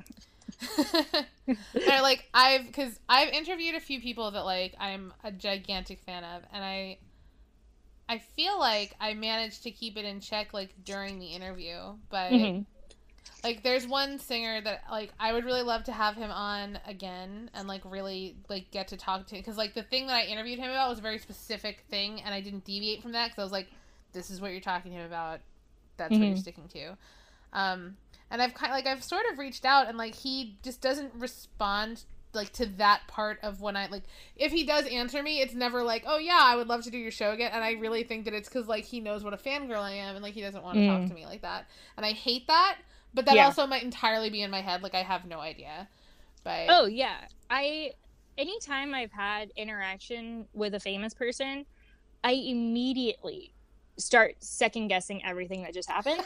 Or like I've, because I've interviewed a few people that like I'm a gigantic fan of, and I I feel like I managed to keep it in check like during the interview, but mm-hmm. Like, there's one singer that, like, I would really love to have him on again and, like, really, like, get to talk to him. Because, like, the thing that I interviewed him about was a very specific thing, and I didn't deviate from that because I was like, this is what you're talking to him about. That's mm-hmm. what you're sticking to. Um, and I've kind of, like, I've sort of reached out, and, like, he just doesn't respond, like, to that part of when I, like, if he does answer me, it's never like, oh, yeah, I would love to do your show again. And I really think that it's because, like, he knows what a fangirl I am, and, like, he doesn't want to mm. talk to me like that. And I hate that. But that yeah. also might entirely be in my head. Like, I have no idea. But oh, yeah. I, anytime I've had interaction with a famous person, I immediately start second-guessing everything that just happened.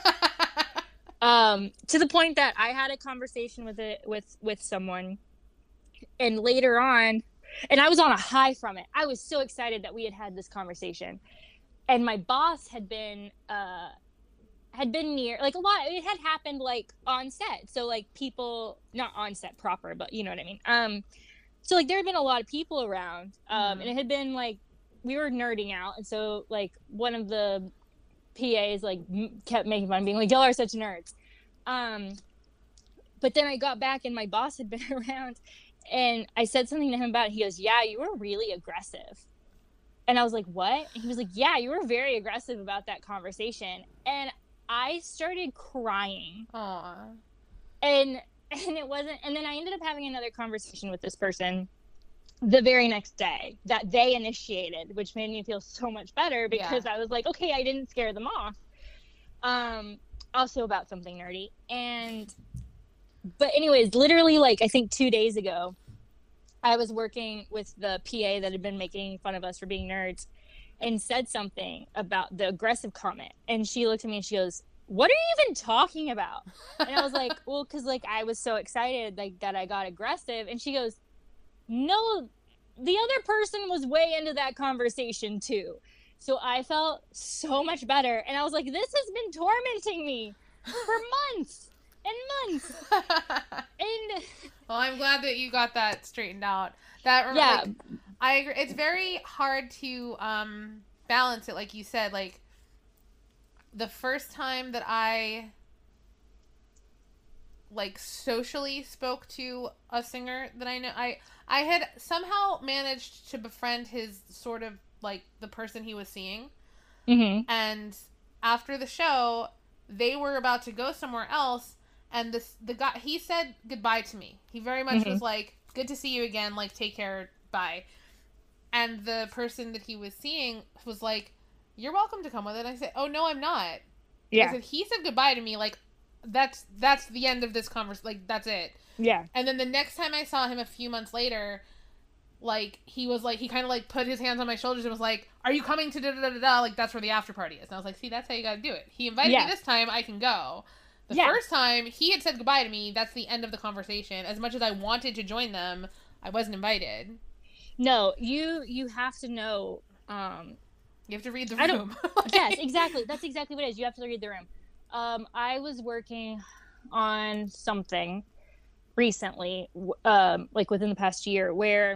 um, to the point that I had a conversation with it with, with someone, and later on, and I was on a high from it. I was so excited that we had had this conversation. And my boss had been... Uh, had been near, like, a lot, it had happened, like, on set, so, like, people, not on set proper, but you know what I mean, um, so, like, there had been a lot of people around, um, mm. and it had been, like, we were nerding out, and so, like, one of the P As, like, m- kept making fun, being like, y'all are such nerds, um, but then I got back, and my boss had been around, and I said something to him about it, he goes, yeah, you were really aggressive. And I was like, what? And he was like, yeah, you were very aggressive about that conversation, and I started crying. Aww. And and it wasn't, and then I ended up having another conversation with this person the very next day that they initiated, which made me feel so much better because yeah. I was like, okay, I didn't scare them off. Um, also about something nerdy. And, but anyways, literally, like, I think two days ago, I was working with the P A that had been making fun of us for being nerds, and said something about the aggressive comment. And she looked at me and she goes, what are you even talking about? And I was like, well, because, like, I was so excited, like, that I got aggressive. And she goes, no, the other person was way into that conversation, too. So I felt so much better. And I was like, this has been tormenting me for months and months. And well, I'm glad that you got that straightened out. That yeah. Like, I agree. It's very hard to um, balance it, like you said. Like, the first time that I, like, socially spoke to a singer that I know, I, I had somehow managed to befriend his sort of, like, the person he was seeing. Mm-hmm. And after the show, they were about to go somewhere else, and this the guy, he said goodbye to me. He very much mm-hmm. was like, good to see you again, like, take care, bye. And the person that he was seeing was like, you're welcome to come with it. I said, oh, no, I'm not. Yeah. I said, he said goodbye to me. Like, that's that's the end of this conversation. Like, that's it. Yeah. And then the next time I saw him a few months later, like, he was like, he kind of, like, put his hands on my shoulders and was like, are you coming to da-da-da-da-da? Like, that's where the after party is. And I was like, see, that's how you gotta do it. He invited yeah. me this time, I can go. The yeah. first time, he had said goodbye to me. That's the end of the conversation. As much as I wanted to join them, I wasn't invited. No, you you have to know. Um, you have to read the room. like... Yes, exactly. That's exactly what it is. You have to read the room. Um, I was working on something recently, um, like within the past year, where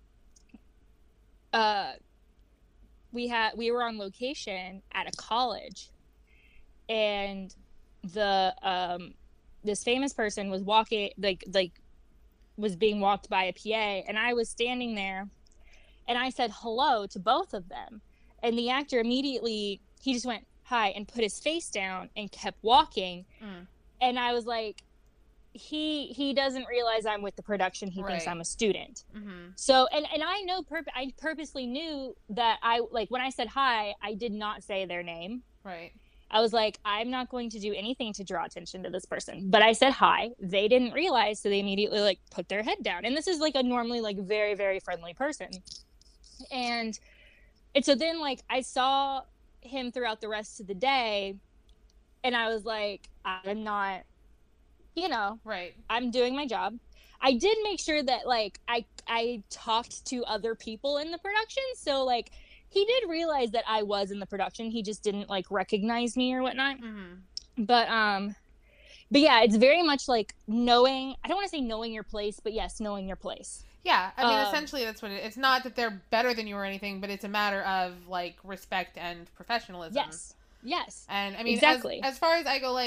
uh, we had we were on location at a college, and the um, this famous person was walking like like. was being walked by a P A, and I was standing there, and I said hello to both of them, and the actor immediately, he just went, hi, and put his face down and kept walking, mm. and I was like, he he doesn't realize I'm with the production, he right. thinks I'm a student. Mm-hmm. So, and, and I know, purp- I purposely knew that I, like, when I said hi, I did not say their name. Right. I was like, I'm not going to do anything to draw attention to this person. But I said hi. They didn't realize, so they immediately, like, put their head down. And this is, like, a normally, like, very, very friendly person. And, and so then, like, I saw him throughout the rest of the day, and I was like, I'm not, you know. Right. I'm doing my job. I did make sure that, like, I, I talked to other people in the production. So, like, he did realize that I was in the production. He just didn't, like, recognize me or whatnot. Mm-hmm. But, um, but yeah, it's very much like knowing, I don't want to say knowing your place, but yes, knowing your place. Yeah. I mean, um, essentially that's what it, it's not that they're better than you or anything, but it's a matter of, like, respect and professionalism. Yes. Yes. And I mean, exactly. as, as far as I go, like,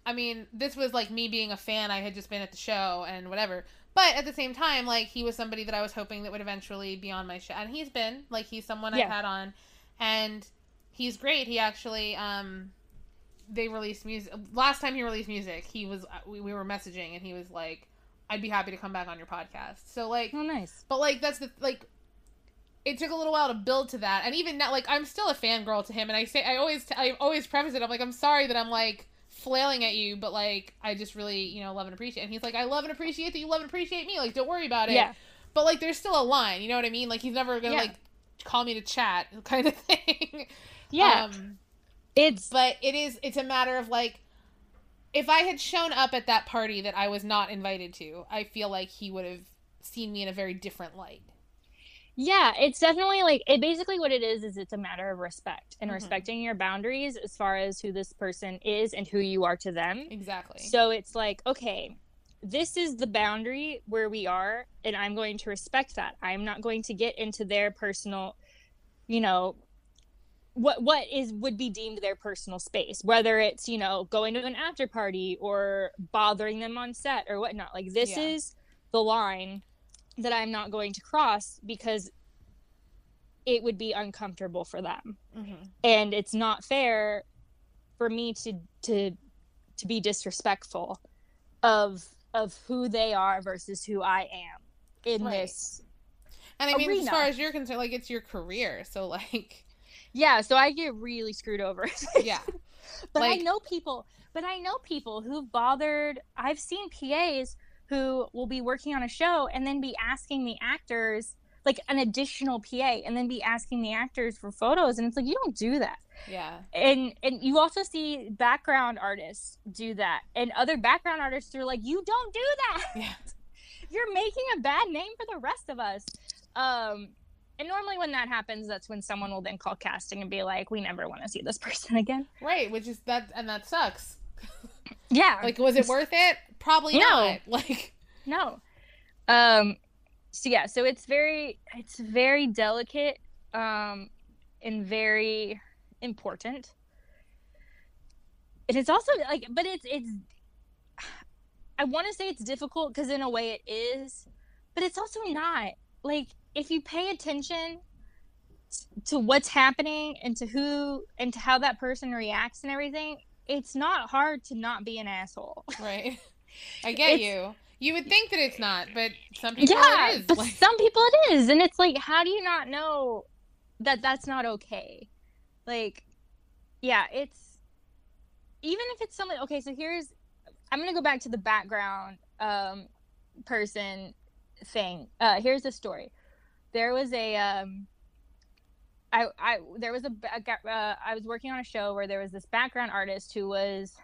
I mean, this was like me being a fan. I had just been at the show and whatever. But at the same time, like, he was somebody that I was hoping that would eventually be on my show. And he's been. Like, he's someone Yeah. I've had on. And he's great. He actually, um, they released music. Last time he released music, he was, we, we were messaging, and he was like, I'd be happy to come back on your podcast. So, like, Oh, nice. But, like, that's the, like, it took a little while to build to that. And even now, like, I'm still a fangirl to him. And I say, I always, I always preface it. I'm like, I'm sorry that I'm, like, flailing at you, but, like, I just really, you know, love and appreciate. And he's like, I love and appreciate that you love and appreciate me. Like, don't worry about it. Yeah. But, like, there's still a line. You know what I mean? Like, he's never gonna, Yeah. like, call me to chat kind of thing. Yeah. Um, It's, but it is, it's a matter of, like, if I had shown up at that party that I was not invited to, I feel like he would have seen me in a very different light. yeah, it's definitely like, it basically what it is, is it's a matter of respect and Mhm. respecting your boundaries as far as who this person is and who you are to them. Exactly. So it's like, okay, this is the boundary where we are, and I'm going to respect that. I'm not going to get into their personal, you know, what what is would be deemed their personal space, whether it's, you know, going to an after party or bothering them on set or whatnot. Like, this Yeah. is the line that I'm not going to cross because it would be uncomfortable for them. Mm-hmm. And it's not fair for me to to to be disrespectful of of who they are versus who I am in Right. this. And I mean, as arena. far as you're concerned, like, it's your career. So, like, Yeah, so I get really screwed over. yeah. But Like- I know people, but I know people who've bothered, I've seen P As who will be working on a show and then be asking the actors, like an additional P A, and then be asking the actors for photos, and it's like, you don't do that. Yeah. And and you also see background artists do that, and other background artists are like, you don't do that. Yeah. You're making a bad name for the rest of us. Um, and normally when that happens, that's when someone will then call casting and be like, we never want to see this person again. Right. Which is that, and that sucks. Yeah. Like, was it worth it? Probably No. not. Like, No. Um, so yeah, so it's very, it's very delicate, um, and very important. And it's also like, but it's, it's, I want to say it's difficult because in a way it is, but it's also not. Like, if you pay attention to what's happening and to who and to how that person reacts and everything, it's not hard to not be an asshole. right. I get It's- you. You would think that it's not, but some people Yeah, it is. but Like, some people it is, and it's like, how do you not know that that's not okay? Like, yeah, it's, even if it's something, okay, so here's, I'm gonna go back to the background um person thing. Uh here's the story. There was a um I I there was a ba- uh, I was working on a show where there was this background artist who was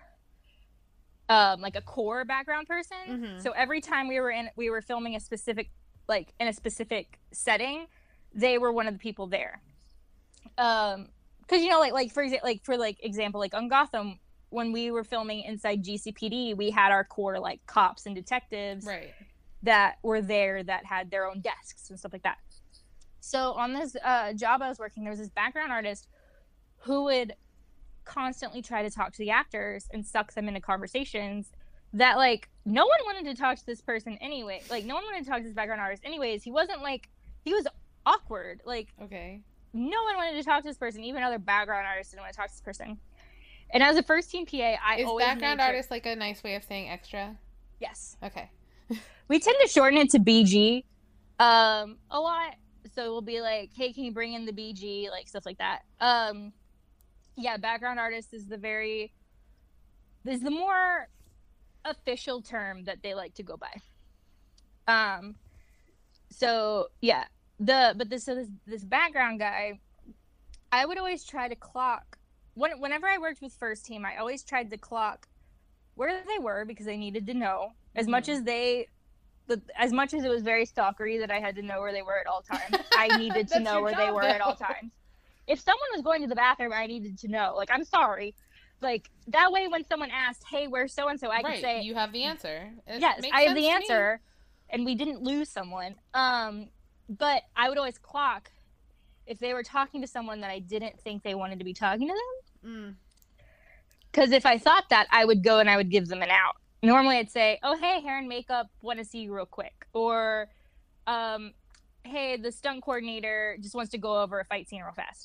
um like a core background person. Mhm. So every time we were in we were filming a specific, like in a specific setting, they were one of the people there. Um because, you know, like like for exa- like for like example, like on Gotham, when we were filming inside G C P D, we had our core like cops and detectives right. that were there that had their own desks and stuff like that. So on this uh, job I was working, there was this background artist who would constantly try to talk to the actors and suck them into conversations that, like, no one wanted to talk to this person anyway. Like, no one wanted to talk to this background artist anyways. He wasn't like, he was awkward. Like, Okay. no one wanted to talk to this person. Even other background artists didn't want to talk to this person. And as a first team P A, I Is always background made sure- artist like a nice way of saying extra? Yes. Okay. We tend to shorten it to B G um, a lot. So we'll be like, hey, can you bring in the B G? Like, stuff like that. Um, yeah, background artist is the very, is the more official term that they like to go by. Um, so, yeah. the But this, so this, this background guy, I would always try to clock, when, whenever I worked with first team, I always tried to clock where they were because I needed to know. As much as they, but as much as it was very stalkery that I had to know where they were at all times, I needed to That's know your where they job, were at all though. times. If someone was going to the bathroom, I needed to know. Like, I'm sorry. Like, that way when someone asked, hey, where's so-and-so, I right. could say, You have the answer. It yes, makes I have sense the to me. answer, and we didn't lose someone. Um, but I would always clock if they were talking to someone that I didn't think they wanted to be talking to them. Mm. Because if I thought that, I would go and I would give them an out. Normally I'd say, oh, hey, hair and makeup, want to see you real quick. Or, um, hey, the stunt coordinator just wants to go over a fight scene real fast.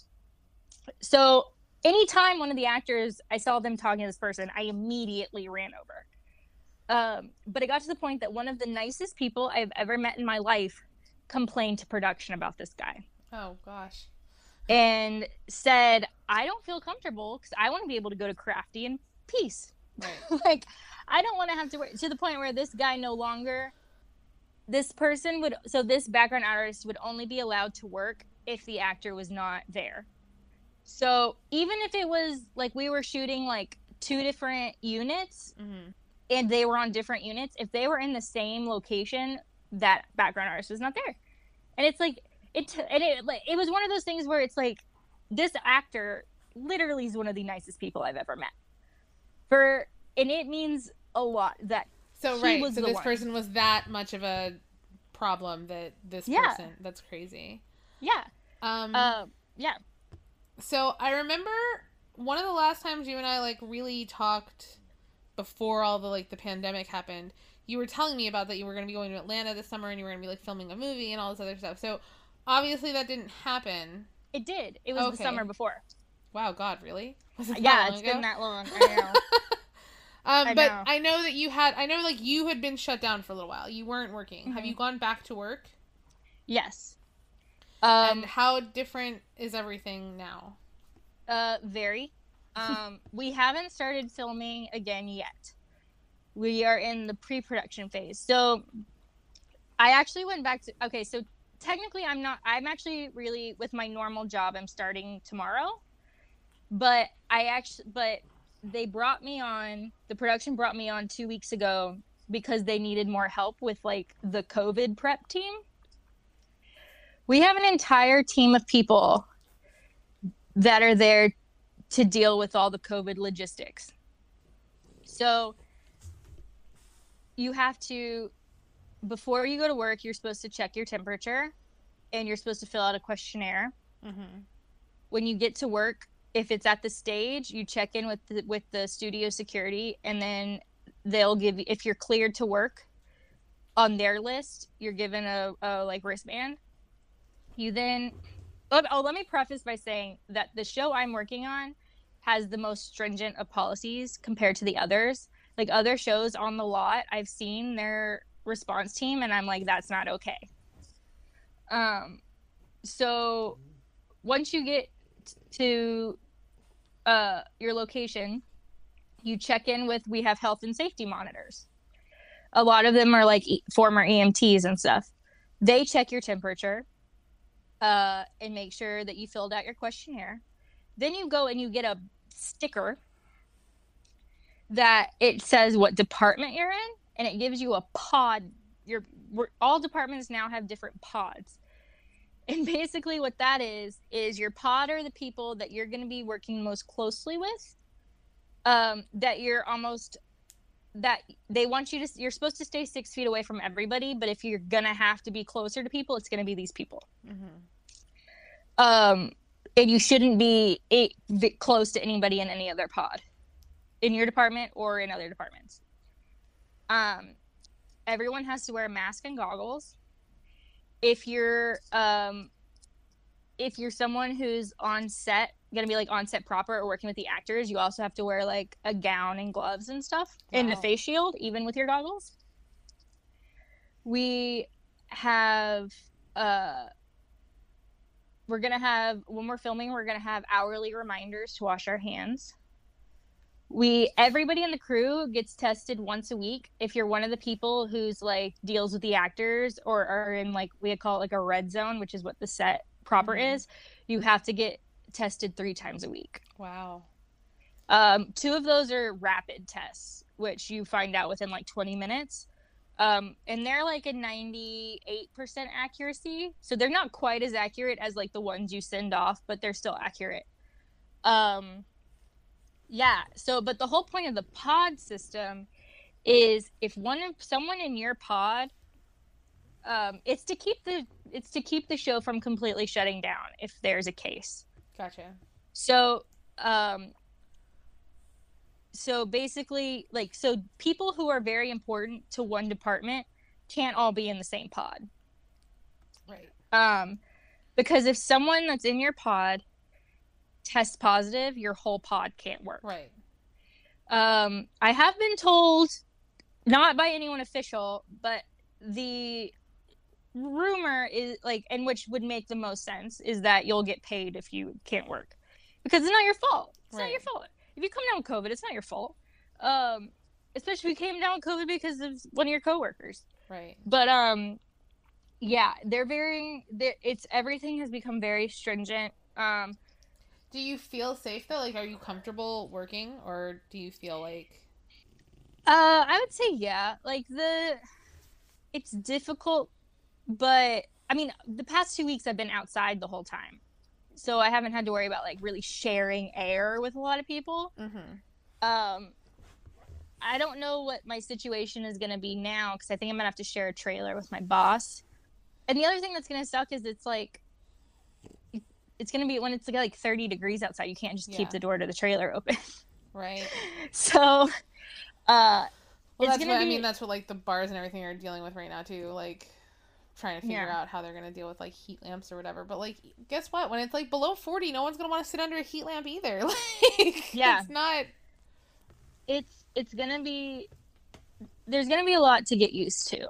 So anytime one of the actors, I saw them talking to this person, I immediately ran over. Um, but it got to the point that one of the nicest people I've ever met in my life complained to production about this guy. Oh, gosh. And said, I don't feel comfortable because I want to be able to go to Crafty in peace. Right. Like, I don't want to have to work, to the point where this guy no longer, this person would, so this background artist would only be allowed to work if the actor was not there. So even if it was like we were shooting like two different units mm-hmm. and they were on different units, if they were in the same location, that background artist was not there. And it's like, It and it like it was one of those things where it's like this actor literally is one of the nicest people I've ever met. For and it means a lot that so he right was so the this one. person was that much of a problem that this yeah. person that's crazy. Yeah. Um. Uh, yeah. So I remember one of the last times you and I like really talked before all the like the pandemic happened. You were telling me about that you were going to be going to Atlanta this summer and you were going to be like filming a movie and all this other stuff. So obviously that didn't happen. It did. It was okay. The summer before. Wow, God, really? Was it yeah, it's ago? Been that long. I know. um, I but know. I know that you had. I know, like you had been shut down for a little while. You weren't working. Mm-hmm. Have you gone back to work? Yes. Um, and how different is everything now? Uh, very. Um, we haven't started filming again yet. We are in the pre-production phase. So, I actually went back to. Okay, so. Technically, I'm not, I'm actually really, with my normal job, I'm starting tomorrow, but I actually, but they brought me on, the production brought me on two weeks ago because they needed more help with, like, the COVID prep team. We have an entire team of people that are there to deal with all the COVID logistics. So, you have to, before you go to work, you're supposed to check your temperature and you're supposed to fill out a questionnaire. Mm-hmm. When you get to work, if it's at the stage, you check in with the, with the studio security and then they'll give you, if you're cleared to work on their list, you're given a, a like wristband. You then, oh, oh, let me preface by saying that the show I'm working on has the most stringent of policies compared to the others. Like other shows on the lot, I've seen their response team and I'm like, that's not okay. Um so once you get to uh your location, you check in with, we have health and safety monitors. A lot of them are like e- former E M Ts and stuff. They check your temperature uh and make sure that you filled out your questionnaire. Then you go and you get a sticker that it says what department you're in, and it gives you a pod. Your all departments now have different pods, and basically what that is is your pod are the people that you're going to be working most closely with. Um, that you're almost that they want you to. You're supposed to stay six feet away from everybody, but if you're gonna have to be closer to people, it's going to be these people. Mm-hmm. Um, and you shouldn't be eight, close to anybody in any other pod, in your department or in other departments. Um, everyone has to wear a mask and goggles. If you're, um, if you're someone who's on set, gonna be like on set proper or working with the actors, you also have to wear like a gown and gloves and stuff, wow. and a face shield, even with your goggles. We have, uh, we're gonna have, when we're filming, we're gonna have hourly reminders to wash our hands. We everybody in the crew gets tested once a week. If you're one of the people who's like deals with the actors or are in like, we call it like a red zone, which is what the set proper mm-hmm. is, you have to get tested three times a week. Wow. Um, two of those are rapid tests, which you find out within like twenty minutes. Um, and they're like a ninety-eight percent accuracy. So they're not quite as accurate as like the ones you send off, but they're still accurate. Um, Yeah. So, but the whole point of the pod system is if one of someone in your pod, um, it's to keep the it's to keep the show from completely shutting down if there's a case. Gotcha. So, um, so basically, like, so people who are very important to one department can't all be in the same pod. Right. Um, because if someone that's in your pod tests positive, your whole pod can't work. Right. Um, I have been told, not by anyone official, but the rumor is like, and which would make the most sense, is that you'll get paid if you can't work, because it's not your fault. It's right. not your fault. If you come down with COVID, it's not your fault. Um, especially if you came down with COVID because of one of your coworkers. Right. But um, yeah, they're very. They're, it's everything has become very stringent. Um, do you feel safe though? Like, are you comfortable working, or do you feel like? Uh, I would say yeah. Like the, it's difficult. But, I mean, the past two weeks I've been outside the whole time. So I haven't had to worry about, like, really sharing air with a lot of people. Mm-hmm. Um, I don't know what my situation is going to be now, because I think I'm going to have to share a trailer with my boss. And the other thing that's going to suck is it's, like, it's going to be when it's, like, thirty degrees outside. You can't just yeah. keep the door to the trailer open. Right. So, uh... Well, it's that's gonna what, be... I mean, that's what, like, the bars and everything are dealing with right now, too. Like... trying to figure yeah. out how they're going to deal with, like, heat lamps or whatever. But, like, guess what? When it's, like, below forty, no one's going to want to sit under a heat lamp either. Like, yeah. it's not... It's, it's going to be... There's going to be a lot to get used to.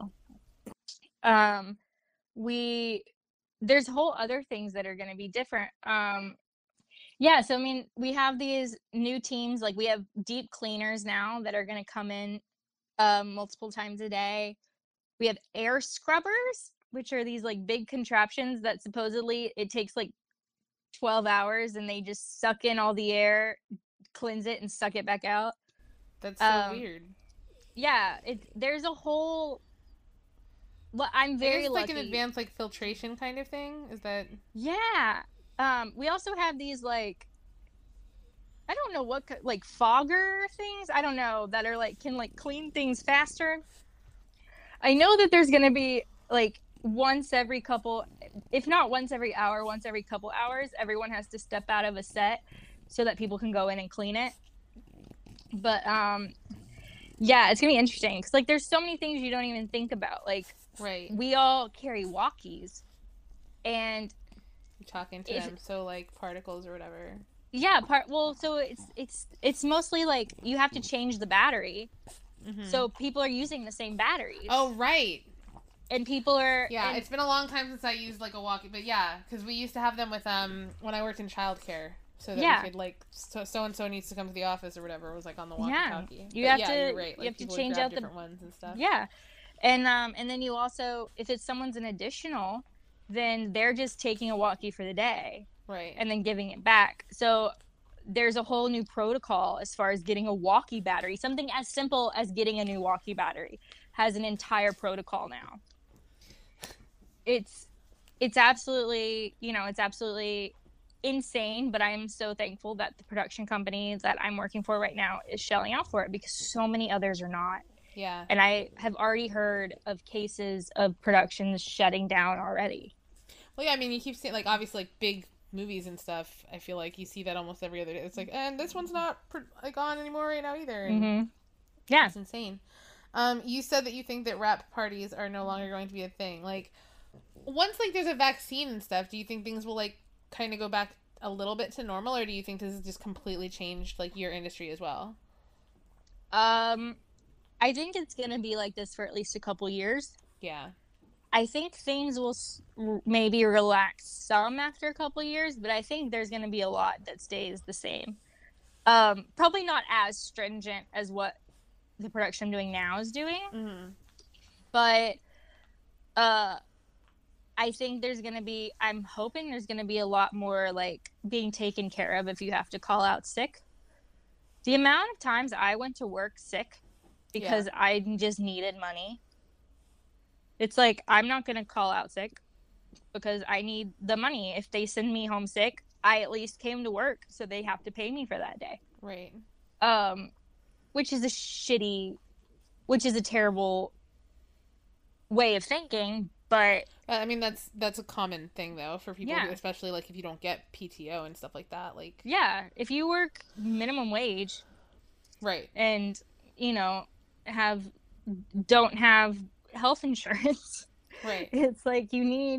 Um, we... There's whole other things that are going to be different. Um, yeah, so, I mean, we have these new teams. Like, we have deep cleaners now that are going to come in um, multiple times a day. We have air scrubbers, which are these like big contraptions that supposedly it takes like twelve hours and they just suck in all the air, cleanse it, and suck it back out. That's so um, weird. Yeah, it, there's a whole... Well, I'm very it's lucky. like an advanced like filtration kind of thing? Is that... Yeah. Um, we also have these like... I don't know what... Like fogger things? I don't know. That are like... Can like clean things faster. I know that there's going to be, like, once every couple, if not once every hour, once every couple hours, everyone has to step out of a set so that people can go in and clean it. But, um, yeah, it's going to be interesting. Because, like, there's so many things you don't even think about. Like, right. we all carry walkies. And... You're talking to them, so, like, particles or whatever. Yeah, part. Well, so it's, it's, it's mostly, like, you have to change the battery. Mm-hmm. So people are using the same batteries. Oh, right. And people are... Yeah, and, it's been a long time since I used, like, a walkie. But, yeah, because we used to have them with, um, when I worked in childcare. So that yeah. we could, like, so, so-and-so needs to come to the office or whatever. It was, like, on the walkie-talkie. Yeah, you but, have yeah, to, you're right. Like, you have to people change would grab out the... different ones and stuff. Yeah. And, um, and then you also, if it's someone's an additional, then they're just taking a walkie for the day. Right. And then giving it back. So... There's a whole new protocol as far as getting a walkie battery. Something as simple as getting a new walkie battery has an entire protocol now. It's it's absolutely, you know, it's absolutely insane, but I'm so thankful that the production company that I'm working for right now is shelling out for it, because so many others are not. Yeah. And I have already heard of cases of productions shutting down already. Well, yeah, I mean, you keep seeing, like, obviously, like, big movies and stuff. I feel like you see that almost every other day. It's like, and this one's not like on anymore right now either. And mm-hmm. Yeah, it's insane. Um, you said that you think that wrap parties are no longer going to be a thing. Like, once like there's a vaccine and stuff, do you think things will like kind of go back a little bit to normal, or do you think this has just completely changed like your industry as well? Um, I think it's gonna be like this for at least a couple years. Yeah. I think things will maybe relax some after a couple of years, but I think there's going to be a lot that stays the same. Um, probably not as stringent as what the production I'm doing now is doing, mm-hmm. but uh, I think there's going to be, I'm hoping there's going to be a lot more like being taken care of if you have to call out sick. The amount of times I went to work sick because yeah. I just needed money. It's like, I'm not going to call out sick because I need the money. If they send me home sick, I at least came to work, so they have to pay me for that day. Right. Um, which is a shitty, which is a terrible way of thinking, but... I mean, that's that's a common thing, though, for people, yeah. who, especially, like, if you don't get P T O and stuff like that. Like, yeah, if you work minimum wage, Right. and, you know, have don't have health insurance. Right. It's like you need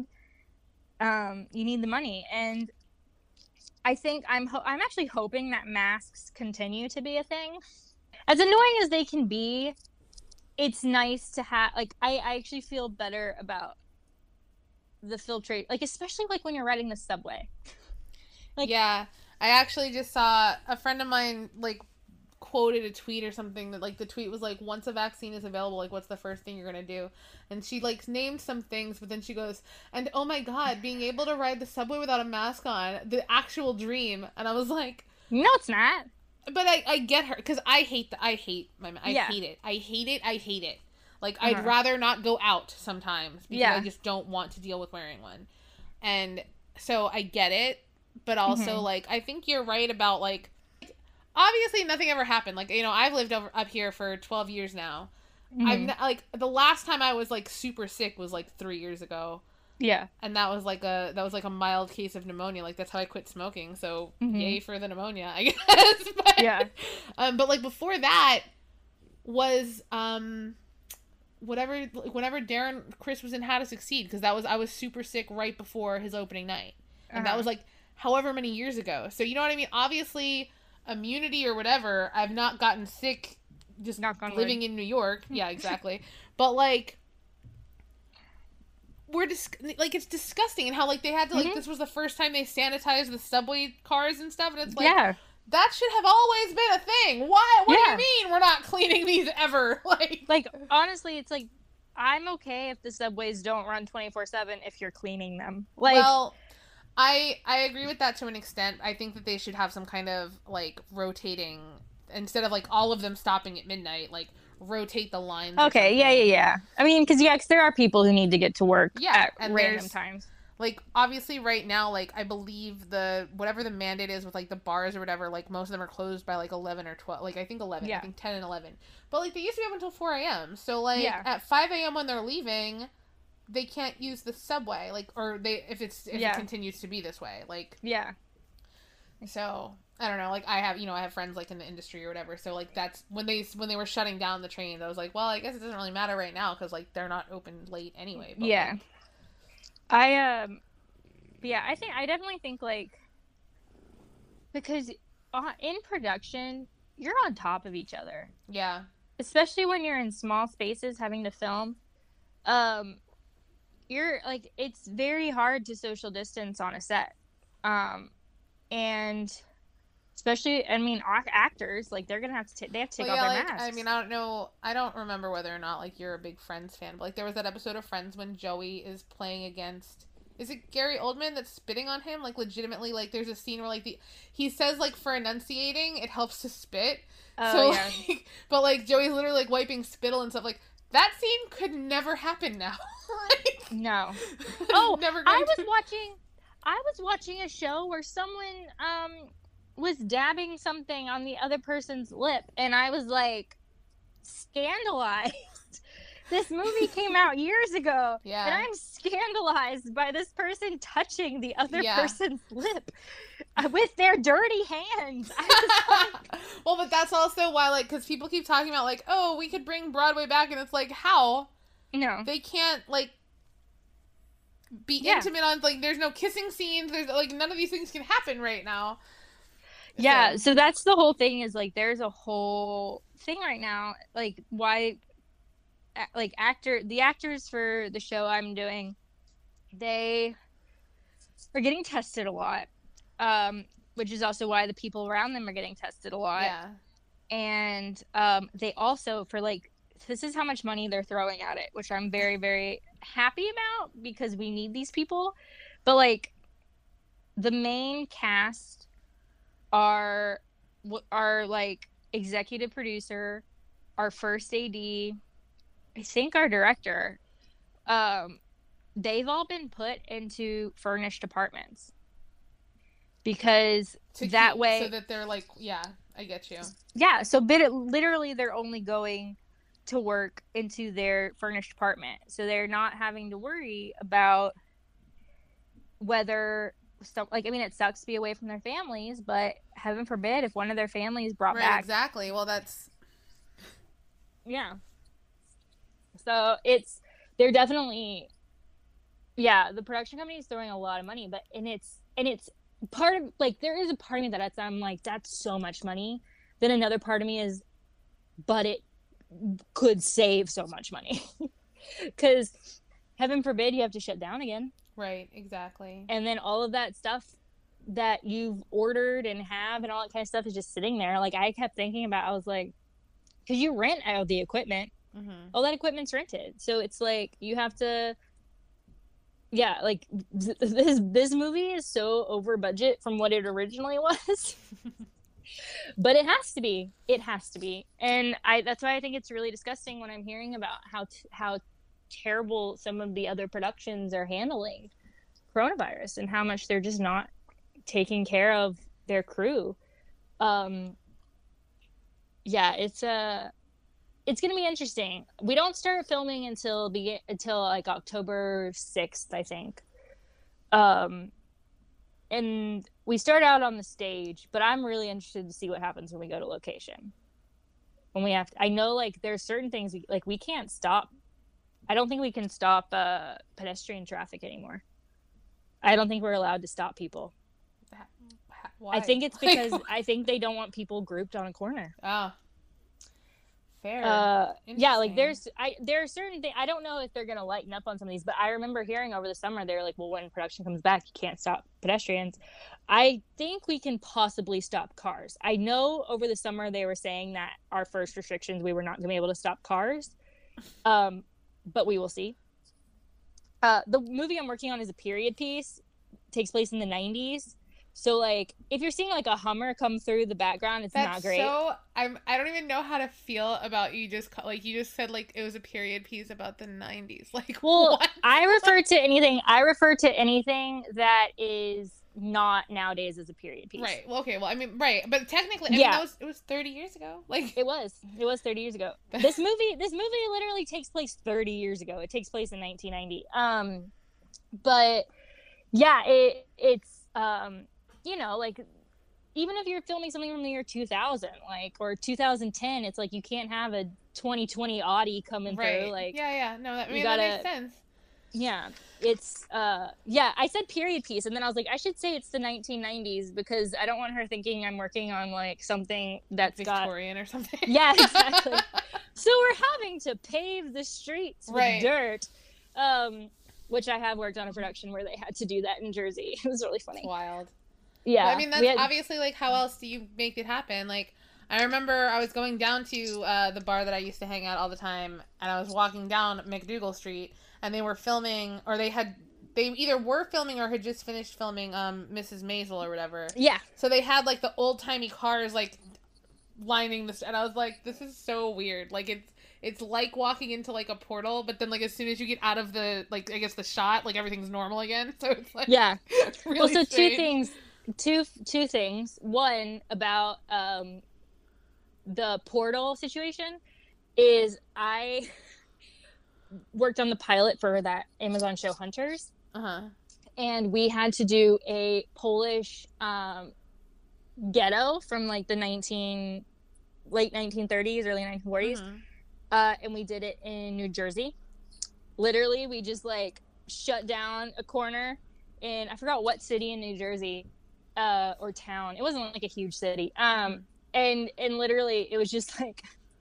um you need the money. And I think I'm ho- I'm actually hoping that masks continue to be a thing. As annoying as they can be, it's nice to have, like, I, I actually feel better about the filtrate, like, especially like when you're riding the subway. Like, yeah, I actually just saw a friend of mine like quoted a tweet or something that like the tweet was like, once a vaccine is available, like what's the first thing you're gonna do? And she like named some things, but then she goes, and oh my god, being able to ride the subway without a mask on, the actual dream. And I was like, no, it's not. but I, I get her, because I hate the I hate my I Yeah. hate it I hate it I hate it like Uh-huh. I'd rather not go out sometimes because Yeah. I just don't want to deal with wearing one. And so I get it, but also Mhm. like I think you're right about like obviously nothing ever happened. Like, you know, I've lived over up here for twelve years now. Mhm. I'm not, like the last time I was like super sick was like three years ago. Yeah. And that was like a that was like a mild case of pneumonia. Like that's how I quit smoking. So Mhm. yay for the pneumonia, I guess. But, Yeah. Um, but like before that was um, whatever. Whenever Darren Chris was in How to Succeed, because that was I was super sick right before his opening night, and Uh-huh. that was like however many years ago. So you know what I mean? Obviously, immunity or whatever. I've not gotten sick just Knock on living wood. in New York. Yeah, exactly. But like. We're dis- like it's disgusting, and how like they had to like Mhm. this was the first time they sanitized the subway cars and stuff, and it's like Yeah. that should have always been a thing. Why? What Yeah. do you mean we're not cleaning these ever? Like, Like, honestly, it's like, I'm okay if the subways don't run twenty-four seven if you're cleaning them. Like, well, I I agree with that to an extent. I think that they should have some kind of like rotating instead of like all of them stopping at midnight. Like rotate the lines. or okay, yeah, yeah, something. yeah. I mean, because, yeah, 'cause there are people who need to get to work Yeah, at and random there's- times. Like obviously right now, like I believe the whatever the mandate is with like the bars or whatever, like most of them are closed by like eleven or twelve. Like I think eleven. Yeah. I think ten and eleven. But like they used to be up until four a.m. So like Yeah. at five a.m. when they're leaving, they can't use the subway. Like or they if it's if Yeah. it continues to be this way. Like Yeah. so I don't know. Like I have you know I have friends like in the industry or whatever. So like that's when they when they were shutting down the trains. I was like, well, I guess it doesn't really matter right now because like they're not open late anyway. But, Yeah. like, I, um, but yeah, I think, I definitely think, like, because uh, in production, you're on top of each other. yeah. Especially when you're in small spaces having to film. Um, you're, like, it's very hard to social distance on a set. Um, and especially, I mean, ac- actors, like, they're gonna have to, t- they have to take Well, yeah, off their like, masks. I mean, I don't know. I don't remember whether or not like you're a big Friends fan, but like there was that episode of Friends when Joey is playing against. Is it Gary Oldman that's spitting on him? Like legitimately, like there's a scene where like the he says like for enunciating it helps to spit. Oh, so yeah. like, but like Joey's literally like wiping spittle and stuff. Like that scene could never happen now. Like, No. Oh, never I going was to. watching I was watching a show where someone um was dabbing something on the other person's lip, and I was like scandalized. This movie came out years ago, Yeah. and I'm scandalized by this person touching the other Yeah. person's lip uh, with their dirty hands. I was like, Well, but that's also why, like, because people keep talking about, like, oh, we could bring Broadway back, and it's like, how? no. They can't, like, be Yeah. intimate on, like, there's no kissing scenes, there's, like, none of these things can happen right now. Yeah, So, so that's the whole thing, is like there's a whole thing right now, like why a- like actor the actors for the show I'm doing, they are getting tested a lot. Um which is also why the people around them are getting tested a lot. yeah. And um they also, for like, this is how much money they're throwing at it, which I'm very, very happy about because we need these people. But like the main cast are w- are like executive producer, our first A D, I think our director. Um, they've all been put into furnished apartments because To that keep- way, So that they're, like, yeah, I get you. yeah. So bit literally, they're only going to work into their furnished apartment, so they're not having to worry about whether so, like, I mean, it sucks to be away from their families, but heaven forbid if one of their families brought Right, back. exactly. Well, that's. Yeah. So it's, they're definitely, yeah, the production company is throwing a lot of money, but, and it's, and it's part of, like, there is a part of me that that's, I'm like, that's so much money. Then another part of me is, but it could save so much money. Because heaven forbid you have to shut down again. Right, exactly. And then all of that stuff that you've ordered and have and all that kind of stuff is just sitting there. Like, I kept thinking about, I was like, because you rent out the equipment. Mm-hmm. All that equipment's rented. So it's like, you have to, yeah, like, th- this this movie is so over budget from what it originally was. But it has to be. It has to be. And I that's why I think it's really disgusting when I'm hearing about how t- how terrible some of the other productions are handling coronavirus and how much they're just not taking care of their crew. Um, yeah, it's a uh, it's gonna be interesting. We don't start filming until begin until like October sixth, I think. Um, and we start out on the stage, but I'm really interested to see what happens when we go to location. When we have to, I know, like, there's certain things we, like, we can't stop. I don't think we can stop uh, pedestrian traffic anymore. I don't think we're allowed to stop people. Why? I think it's because I think they don't want people grouped on a corner. Oh. Fair. Uh, yeah, like there's, I there are certain things. I don't know if they're gonna lighten up on some of these, but I remember hearing over the summer they're like, well, when production comes back, you can't stop pedestrians. I think we can possibly stop cars. I know over the summer they were saying that our first restrictions, we were not gonna be able to stop cars, um, but we will see. Uh, the movie I'm working on is a period piece. It takes place in the nineties. So, like, if you're seeing, like, a Hummer come through the background, it's That's not great. So, I'm, I don't even know how to feel about you just, like, you just said, like, it was a period piece about the nineties. Like, well, what? I refer to anything, I refer to anything that is not nowadays as a period piece. Right. Well, okay. Well, I mean, right. But technically, I mean, yeah. that was, it was thirty years ago. Like, it was. It was thirty years ago. This movie, this movie literally takes place thirty years ago. It takes place in nineteen ninety. Um, but, yeah, it it's, um... you know, like, even if you're filming something from the year two thousand, like, or two thousand ten, it's like you can't have a twenty twenty Audi coming right. through. Like, yeah, yeah, no, that, I mean, gotta, that makes sense. Yeah, it's, uh, yeah, I said period piece, and then I was like, I should say it's the nineteen nineties because I don't want her thinking I'm working on, like, something that's Victorian got... or something. Yeah, exactly. So we're having to pave the streets with right. dirt. Um, which I have worked on a production where they had to do that in Jersey. It was really funny. It's wild. Yeah. Well, I mean, that's had... obviously, like, how else do you make it happen? Like, I remember I was going down to uh, the bar that I used to hang out all the time, and I was walking down McDougal Street, and they were filming, or they had, they either were filming or had just finished filming um, Missus Maisel or whatever. Yeah. So they had, like, the old-timey cars, like, lining this, and I was like, this is so weird. Like, it's, it's like walking into, like, a portal, but then, like, as soon as you get out of the, like, I guess the shot, like, everything's normal again. So it's, like, yeah. really well, so strange. two things. Two two things. One about um, the portal situation is I worked on the pilot for that Amazon show Hunters, uh-huh. and we had to do a Polish um, ghetto from like the nineteen late nineteen thirties, early nineteen forties, mm-hmm. uh, and we did it in New Jersey. Literally, we just like shut down a corner in I forgot what city in New Jersey. Uh, or town. It wasn't like a huge city. Um, and and literally it was just like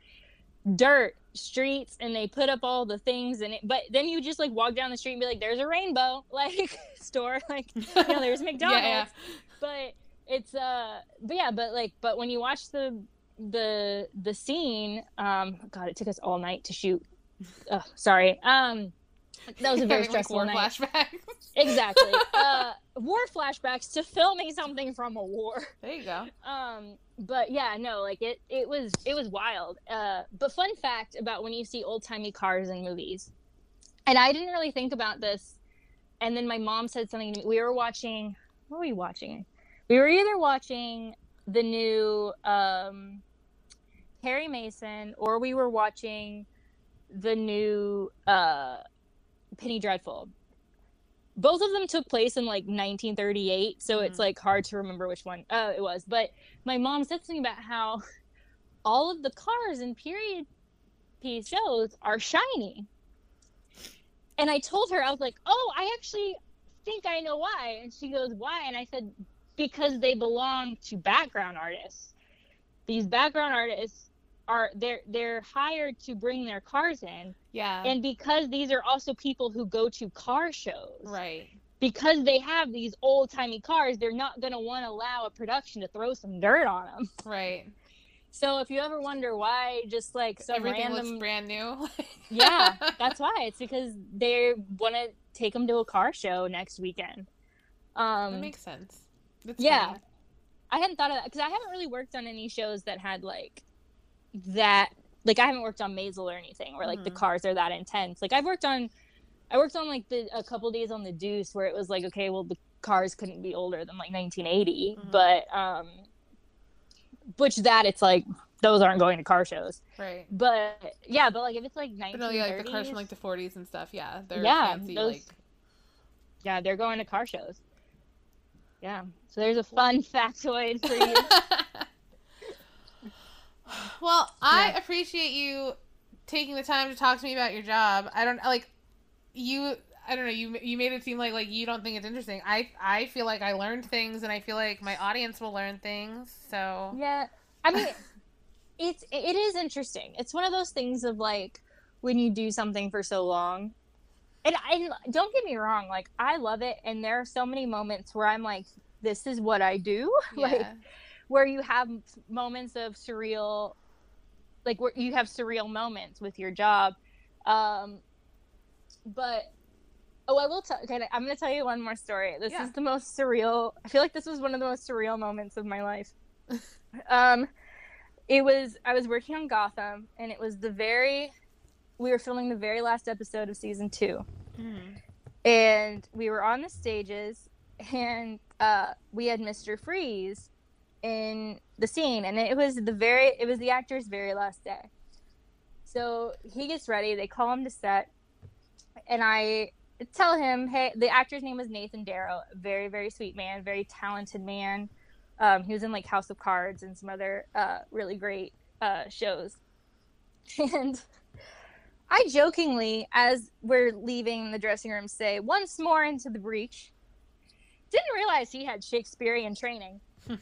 dirt streets, and they put up all the things in it. But then you just like walk down the street and be like, "There's a Rainbow like store, like you know, there's McDonald's." yeah, yeah. But it's uh, but yeah, but like, but when you watch the the the scene, um, God, it took us all night to shoot. Oh, sorry. Um. That was a very stressful like war night. Flashbacks. Exactly. Uh, war flashbacks to filming something from a war. There you go. Um, but yeah, no, like it, it was, it was wild. Uh, but fun fact about when you see old timey cars in movies, and I didn't really think about this, and then my mom said something to me. We were watching. What were we watching? We were either watching the new um, Harry Mason, or we were watching the new. Uh, Penny Dreadful. both of them took place in like nineteen thirty-eight, so mm-hmm. it's like hard to remember which one uh, it was. But my mom said something about how all of the cars in period piece shows are shiny. And I told her, I was like, oh, I actually think I know why. And she goes, why? And I said, because they belong to background artists. These background artists are they're they're hired to bring their cars in. Yeah. And because these are also people who go to car shows. Right. Because they have these old timey cars, they're not gonna want to allow a production to throw some dirt on them. Right. So if you ever wonder why just like some everything random looks brand new. Yeah, that's why. It's because they want to take them to a car show next weekend. Um, that makes sense. That's yeah. funny. I hadn't thought of that because I haven't really worked on any shows that had like that. Like I haven't worked on Maisel or anything where like mm-hmm. the cars are that intense. Like I've worked on, I worked on like the a couple days on the Deuce where it was like, okay, well the cars couldn't be older than like nineteen eighty, mm-hmm. but um, which that it's like those aren't going to car shows, right? But yeah, but like if it's like nineteen thirties, no, yeah, like the cars from like the forties and stuff, yeah, they're yeah, fancy, those, like yeah, they're going to car shows. Yeah, so there's a fun factoid for you. Well, I yeah. appreciate you taking the time to talk to me about your job. I don't like you. I don't know. You you made it seem like like you don't think it's interesting. I I feel like I learned things, and I feel like my audience will learn things. So yeah, I mean, it's it is interesting. It's one of those things of like when you do something for so long. And I don't get me wrong, like I love it, and there are so many moments where I'm like, this is what I do. Yeah. Like where you have moments of surreal, like where you have surreal moments with your job. Um, but oh, I will tell. Okay, I'm going to tell you one more story. This yeah. is the most surreal. I feel like this was one of the most surreal moments of my life. um, it was I was working on Gotham, and it was the very. We were filming the very last episode of season two. Mm. And we were on the stages, and uh, we had Mister Freeze in the scene. And it was the very, it was the actor's very last day. So he gets ready. They call him to set. And I tell him, hey, the actor's name was Nathan Darrow. Very, very sweet man, very talented man. Um, he was in like House of Cards and some other uh, really great uh, shows. And I jokingly, as we're leaving the dressing room, say, once more into the breach. Didn't realize he had Shakespearean training.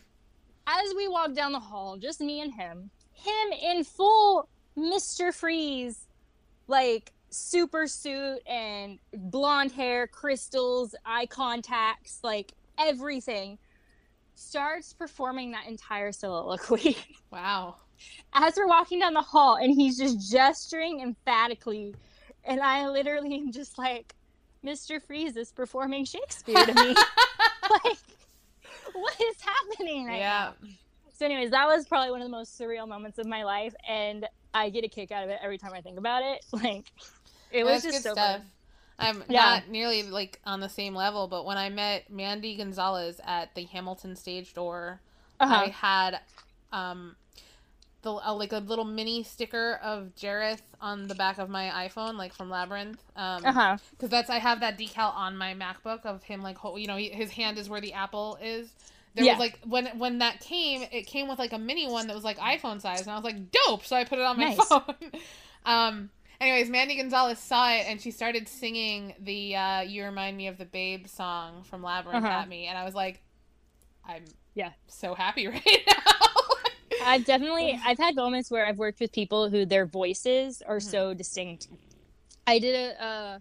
As we walk down the hall, just me and him, him in full Mister Freeze, like super suit and blonde hair, crystals, eye contacts, like everything, starts performing that entire soliloquy. Wow. As we're walking down the hall, and he's just gesturing emphatically, and I literally am just like, Mister Freeze is performing Shakespeare to me. Like, what is happening right yeah. now? So anyways, that was probably one of the most surreal moments of my life, and I get a kick out of it every time I think about it. Like, it was That's just good so stuff. fun. I'm Yeah. not nearly like on the same level, but when I met Mandy Gonzalez at the Hamilton stage door, Uh-huh. I had um the uh, like a little mini sticker of Jareth on the back of my iPhone, like from Labyrinth. Um, Uh-huh. because that's I have that decal on my MacBook of him like ho- you know he, his hand is where the apple is. There Yeah. was like when when that came, it came with like a mini one that was like iPhone size, and I was like, dope. So I put it on my Nice. phone. um. Anyways, Mandy Gonzalez saw it, and she started singing the uh, "You Remind Me of the Babe" song from Labyrinth Uh-huh. at me, and I was like, I'm Yeah. so happy right now. I've definitely, I've had moments where I've worked with people who their voices are mm-hmm. so distinct. I did a, a,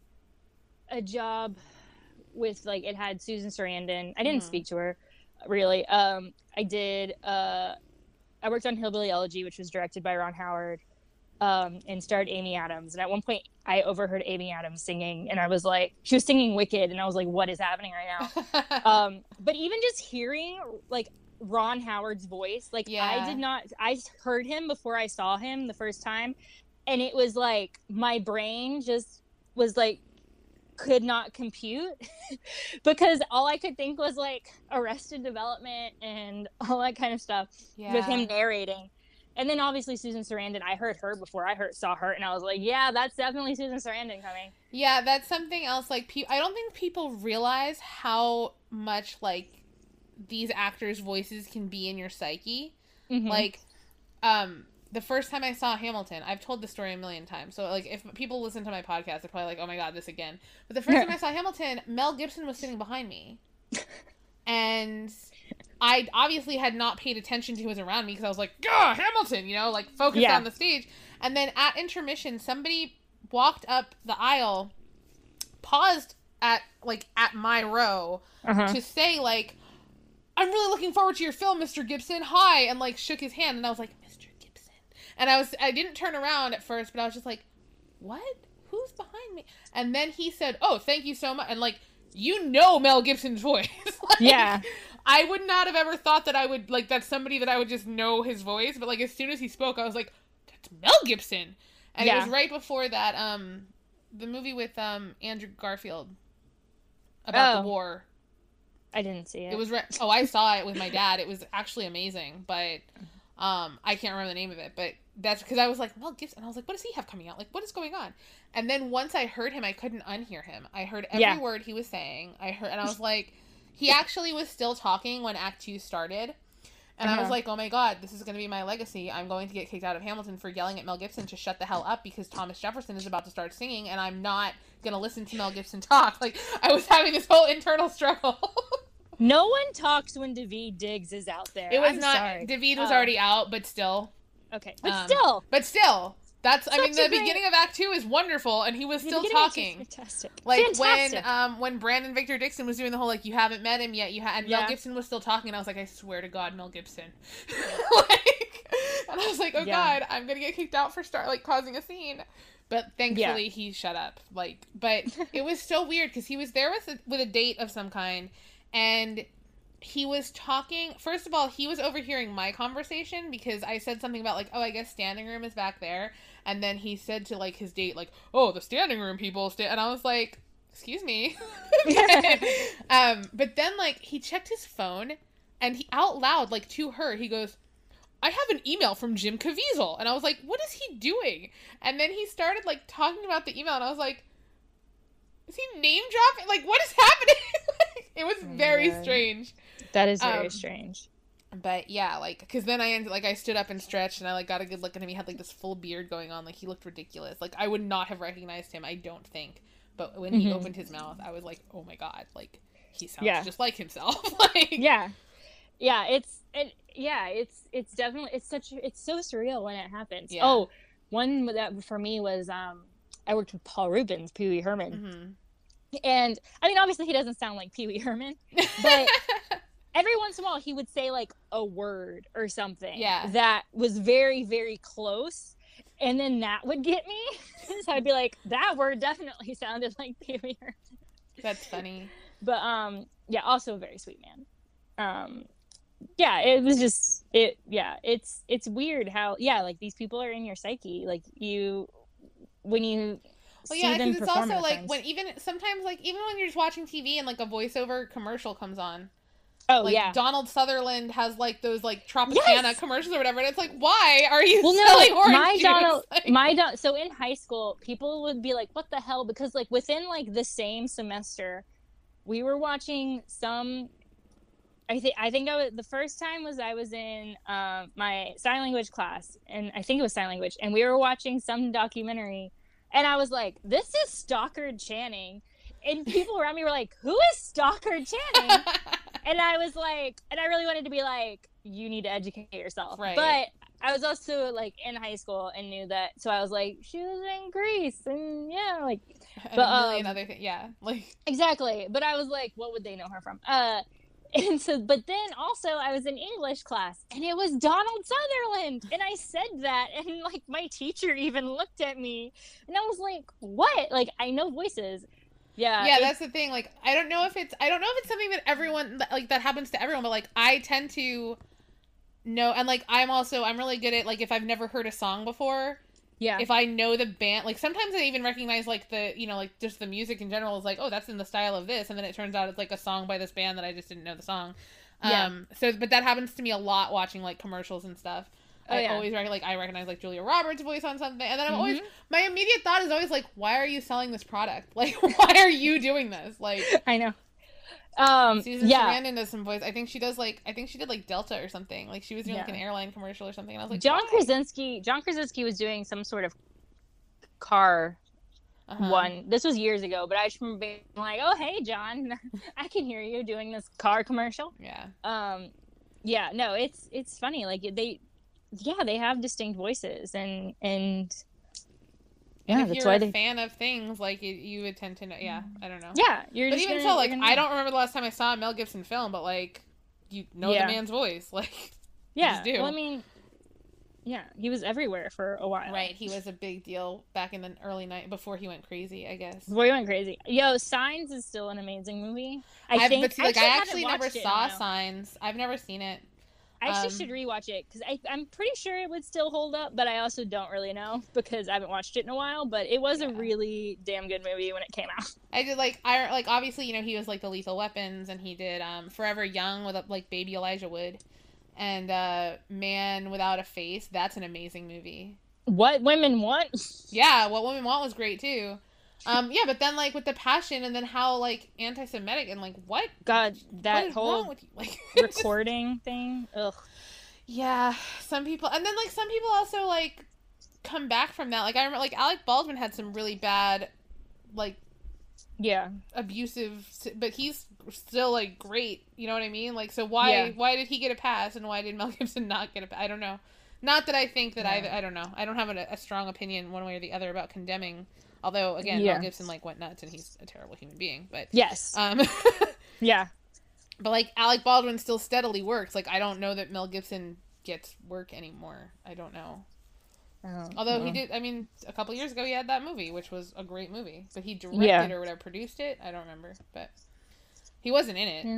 a job with, like, it had Susan Sarandon. I didn't mm-hmm. speak to her, really. Um, I did, uh, I worked on Hillbilly Elegy, which was directed by Ron Howard, um, and starred Amy Adams. And at one point, I overheard Amy Adams singing, and I was like, she was singing Wicked, and I was like, what is happening right now? um, but even just hearing, like, Ron Howard's voice, like, yeah. I did not, I heard him before I saw him the first time, and it was like, my brain just was like, could not compute, because all I could think was, like, Arrested Development and all that kind of stuff, yeah. with him narrating. And then obviously Susan Sarandon, I heard her before I heard saw her, and I was like, yeah, that's definitely Susan Sarandon coming. Yeah, that's something else. Like, pe- I don't think people realize how much, like, these actors' voices can be in your psyche. Mm-hmm. Like, um, the first time I saw Hamilton, I've told the story a million times. So, like, if people listen to my podcast, they're probably like, oh my god, this again. But the first time I saw Hamilton, Mel Gibson was sitting behind me. And I obviously had not paid attention to who was around me because I was like, "Gah, Hamilton," you know, like focused yeah. on the stage. And then at intermission, somebody walked up the aisle, paused at like at my row uh-huh. to say like, "I'm really looking forward to your film, Mister Gibson. Hi," and like shook his hand, and I was like, "Mister Gibson," and I was I didn't turn around at first, but I was just like, "What? Who's behind me?" And then he said, "Oh, thank you so much," and like. You know Mel Gibson's voice. Like, yeah. I would not have ever thought that I would, like, that's somebody that I would just know his voice. But, like, as soon as he spoke, I was like, that's Mel Gibson. And yeah. it was right before that, um, the movie with um Andrew Garfield about oh. the war. I didn't see it. It was, re- oh, I saw it with my dad. It was actually amazing. But um, I can't remember the name of it. But that's because I was like, Mel Gibson. And I was like, what does he have coming out? Like, what is going on? And then once I heard him, I couldn't unhear him. I heard every yeah. word he was saying. I heard, and I was like, he actually was still talking when Act Two started. And uh-huh. I was like, oh my god, this is going to be my legacy. I'm going to get kicked out of Hamilton for yelling at Mel Gibson to shut the hell up because Thomas Jefferson is about to start singing and I'm not going to listen to Mel Gibson talk. Like, I was having this whole internal struggle. No one talks when Daveed Diggs is out there. It was I'm not, sorry. Daveed was uh, already out, but still. Okay, but um, still. But still. That's, Such I mean, the great... beginning of Act Two is wonderful, and he was the still talking. Fantastic. Like, fantastic. when um, when Brandon Victor Dixon was doing the whole, like, you haven't met him yet, you ha-, and yeah. Mel Gibson was still talking, and I was like, I swear to God, Mel Gibson. Like, and I was like, oh yeah. God, I'm gonna get kicked out for start like causing a scene. But thankfully, yeah. he shut up. Like, but it was so weird, because he was there with a, with a date of some kind, and he was talking, first of all, he was overhearing my conversation because I said something about like, oh, I guess standing room is back there. And then he said to like his date, like, oh, the standing room people stay. And I was like, excuse me. um, but then like he checked his phone and he out loud, like to her, he goes, I have an email from Jim Caviezel. And I was like, what is he doing? And then he started like talking about the email and I was like, is he name dropping? Like, what is happening? Like, it was oh very God. strange. That is very um, strange. But yeah, like, because then I ended, like, I stood up and stretched, and I, like, got a good look at him. He had, like, this full beard going on. Like, he looked ridiculous. Like, I would not have recognized him, I don't think. But when he mm-hmm. opened his mouth, I was like, oh my God, like, he sounds yeah. just like himself. Like, yeah. Yeah, it's, it, yeah, it's, it's definitely, it's such, it's so surreal when it happens. Yeah. Oh, one that for me was, um, I worked with Paul Rubens, Pee Wee Herman. Mm-hmm. And, I mean, obviously he doesn't sound like Pee Wee Herman, but every once in a while he would say, like, a word or something yeah. that was very, very close, and then that would get me. So I'd be like, that word definitely sounded like Pee Wee Herman. That's funny. But, um, yeah, also a very sweet man. Um, yeah, it was just, it, yeah, it's, it's weird how, yeah, like, these people are in your psyche. Like, you, when you... Well, yeah, because it's also, like, when even, sometimes, like, even when you're just watching T V and, like, a voiceover commercial comes on. Oh, like, yeah. Donald Sutherland has, like, those, like, Tropicana yes! commercials or whatever, and it's like, why are you well, selling no, orange my juice? Donald, like... my Don- so in high school, people would be like, what the hell? Because, like, within, like, the same semester, we were watching some... I think I think I was, the first time was I was in uh, my sign language class, and I think it was sign language, and we were watching some documentary, and I was like, "This is Stockard Channing," and people around me were like, "Who is Stockard Channing?" And I was like, and I really wanted to be like, "You need to educate yourself," right. But I was also like in high school and knew that, so I was like, "She was in Greece," and yeah, like, and but a million um, other things, yeah, like exactly. But I was like, what would they know her from? Uh. And so, but then also I was in English class and it was Donald Sutherland. And I said that and like my teacher even looked at me and I was like, what? Like, I know voices. Yeah. Yeah, that's the thing. Like, I don't know if it's, I don't know if it's something that everyone, like that happens to everyone, but like I tend to know, and like I'm also, I'm really good at like if I've never heard a song before. Yeah. If I know the band, like sometimes I even recognize like the, you know, like just the music in general is like, oh, that's in the style of this. And then it turns out it's like a song by this band that I just didn't know the song. Yeah. Um, so, but that happens to me a lot watching like commercials and stuff. Oh, I yeah. always rec- like I recognize like Julia Roberts' voice on something, and then I'm Mhm. always my immediate thought is always like, why are you selling this product? Like, why are you doing this? Like, I know. Um, Susan yeah. Sarandon does some voice. I think she does like I think she did like Delta or something. Like she was doing like Yeah. an airline commercial or something. And I was like, John why? Krasinski. John Krasinski was doing some sort of car Uh-huh. one. This was years ago, but I just remember being like, "Oh, hey, John, I can hear you doing this car commercial." Yeah. Um, yeah. No, it's it's funny. Like they, yeah, they have distinct voices, and and And yeah, if that's you're why a they. fan of things, like you, you would tend to know. Yeah, I don't know. Yeah, you're But just even gonna, so, like you're gonna- I don't remember the last time I saw a Mel Gibson film, but like you know Yeah. the man's voice, like Yeah. just do. Well, I mean, yeah, he was everywhere for a while. right. He was a big deal back in the early night before he went crazy, I guess. Before he went crazy. Yo, Signs is still an amazing movie. I I've- think. but see, like I actually haven't never watched it in a saw while. Signs. I've never seen it. I actually Um, should rewatch it because I'm pretty sure it would still hold up, but I also don't really know because I haven't watched it in a while. But it was Yeah. a really damn good movie when it came out. I did like I like obviously you know he was like the Lethal Weapons and he did um Forever Young with like baby Elijah Wood, and uh Man Without a Face. That's an amazing movie. What Women Want? Yeah, What Women Want was great too. Um yeah, but then like with the passion and then how like anti-Semitic and like what God, what that is whole wrong with you? Like recording thing. Ugh. yeah, some people and then like some people also like come back from that. Like I remember like Alec Baldwin had some really bad like Yeah. abusive, but he's still like great, you know what I mean? Like so why Yeah. why did he get a pass and why did Mel Gibson not get a pass? I don't know. Not that I think that Yeah. I I don't know. I don't have a, a strong opinion one way or the other about condemning. Although again, Yeah. Mel Gibson like went nuts and he's a terrible human being, but Yes. um Yeah. but like Alec Baldwin still steadily works. Like I don't know that Mel Gibson gets work anymore. I don't know. Oh, Although well. he did, I mean, a couple years ago he had that movie, which was a great movie. But he directed Yeah. or whatever, produced it. I don't remember, but he wasn't in it. Yeah.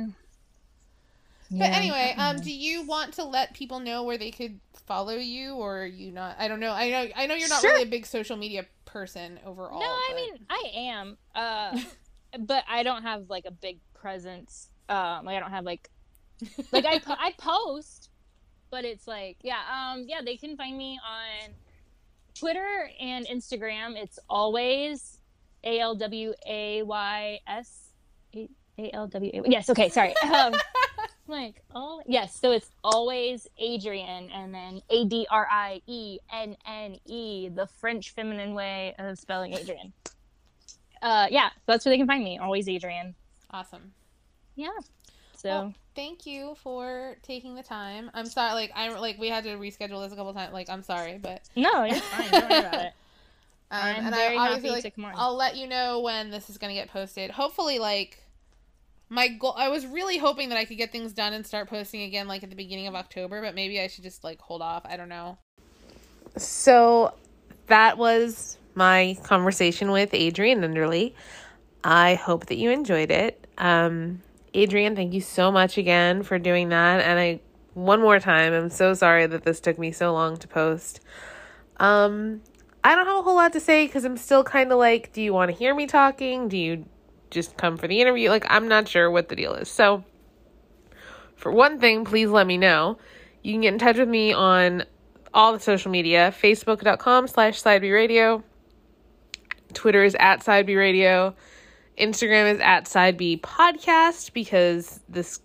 But Yeah. anyway, um, do you want to let people know where they could follow you, or are you not? I don't know. I know. I know you're not Sure. really a big social media person overall. No, I but- mean I am, uh, but I don't have like a big presence. Um, like I don't have like, like I po- I post, but it's like yeah, um, yeah. They can find me on Twitter and Instagram. It's always A L W A Y S A L W A. Yes, okay, sorry. Um, like oh yes, so it's always Adrienne, and then A D R I E N N E, the French feminine way of spelling Adrienne. Uh, yeah, that's where they can find me. Always Adrienne. Awesome. Yeah. So Well, thank you for taking the time. I'm sorry, like I like we had to reschedule this a couple times. Like I'm sorry, but no, you're fine. Don't worry about it. um, I'm and very I happy obviously to like come on. I'll let you know when this is gonna get posted. Hopefully, like my goal. I was really hoping that I could get things done and start posting again, like at the beginning of October. But maybe I should just like hold off. I don't know. So that was my conversation with Adrienne Underley. I hope that you enjoyed it. Um, Adrienne, thank you so much again for doing that. And I, one more time, I'm so sorry that this took me so long to post. Um, I don't have a whole lot to say because I'm still kind of like, do you want to hear me talking? Do you just come for the interview? Like, I'm not sure what the deal is. So for one thing, please let me know. You can get in touch with me on all the social media, facebook.com slash sidebradio. Twitter is at sidebradio. Instagram is at sideb podcast because this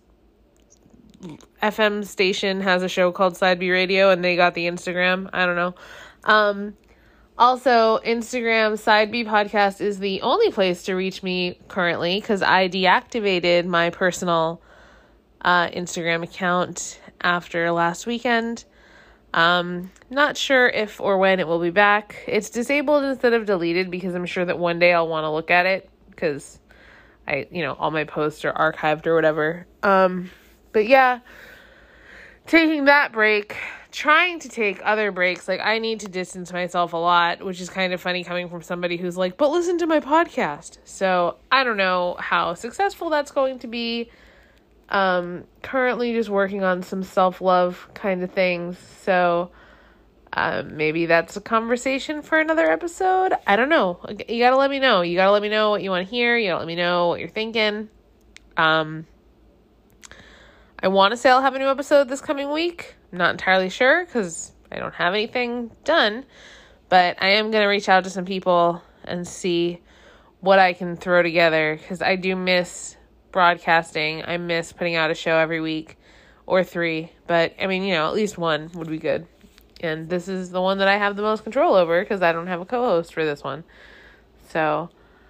F M station has a show called Side B Radio and they got the Instagram. I don't know. Um, also, Instagram Side B podcast is the only place to reach me currently because I deactivated my personal uh, Instagram account after last weekend. Um, not sure if or when it will be back. It's disabled instead of deleted because I'm sure that one day I'll want to look at it because I, you know, all my posts are archived or whatever. Um, but yeah, taking that break, trying to take other breaks. Like I need to distance myself a lot, which is kind of funny coming from somebody who's like, but listen to my podcast. So I don't know how successful that's going to be. Um, currently just working on some self-love kind of things. So, um, maybe that's a conversation for another episode. I don't know. You gotta let me know. You gotta let me know what you want to hear. You gotta let me know what you're thinking. Um, I want to say I'll have a new episode this coming week. I'm not entirely sure because I don't have anything done, but I am going to reach out to some people and see what I can throw together, because I do miss broadcasting. I miss putting out a show every week or three, but I mean, you know, at least one would be good. And this is the one that I have the most control over because I don't have a co-host for this one. So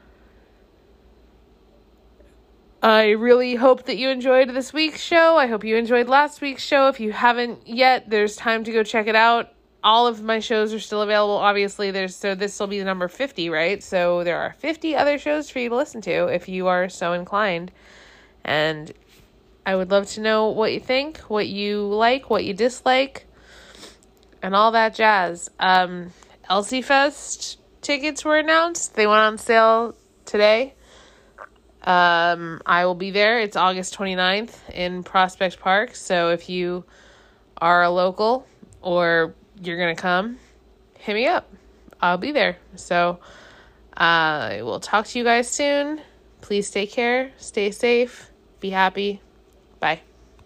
I really hope that you enjoyed this week's show. I hope you enjoyed last week's show. If you haven't yet, there's time to go check it out. All of my shows are still available. Obviously, there's so this will be the number fifty, right? So there are fifty other shows for you to listen to if you are so inclined. And I would love to know what you think, what you like, what you dislike, and all that jazz. Um, Elsie Fest tickets were announced. They went on sale today. Um, I will be there. It's August twenty-ninth in Prospect Park. So if you are a local or you're going to come, hit me up. I'll be there. So I will talk to you guys soon. Please take care. Stay safe. Be happy. Bye.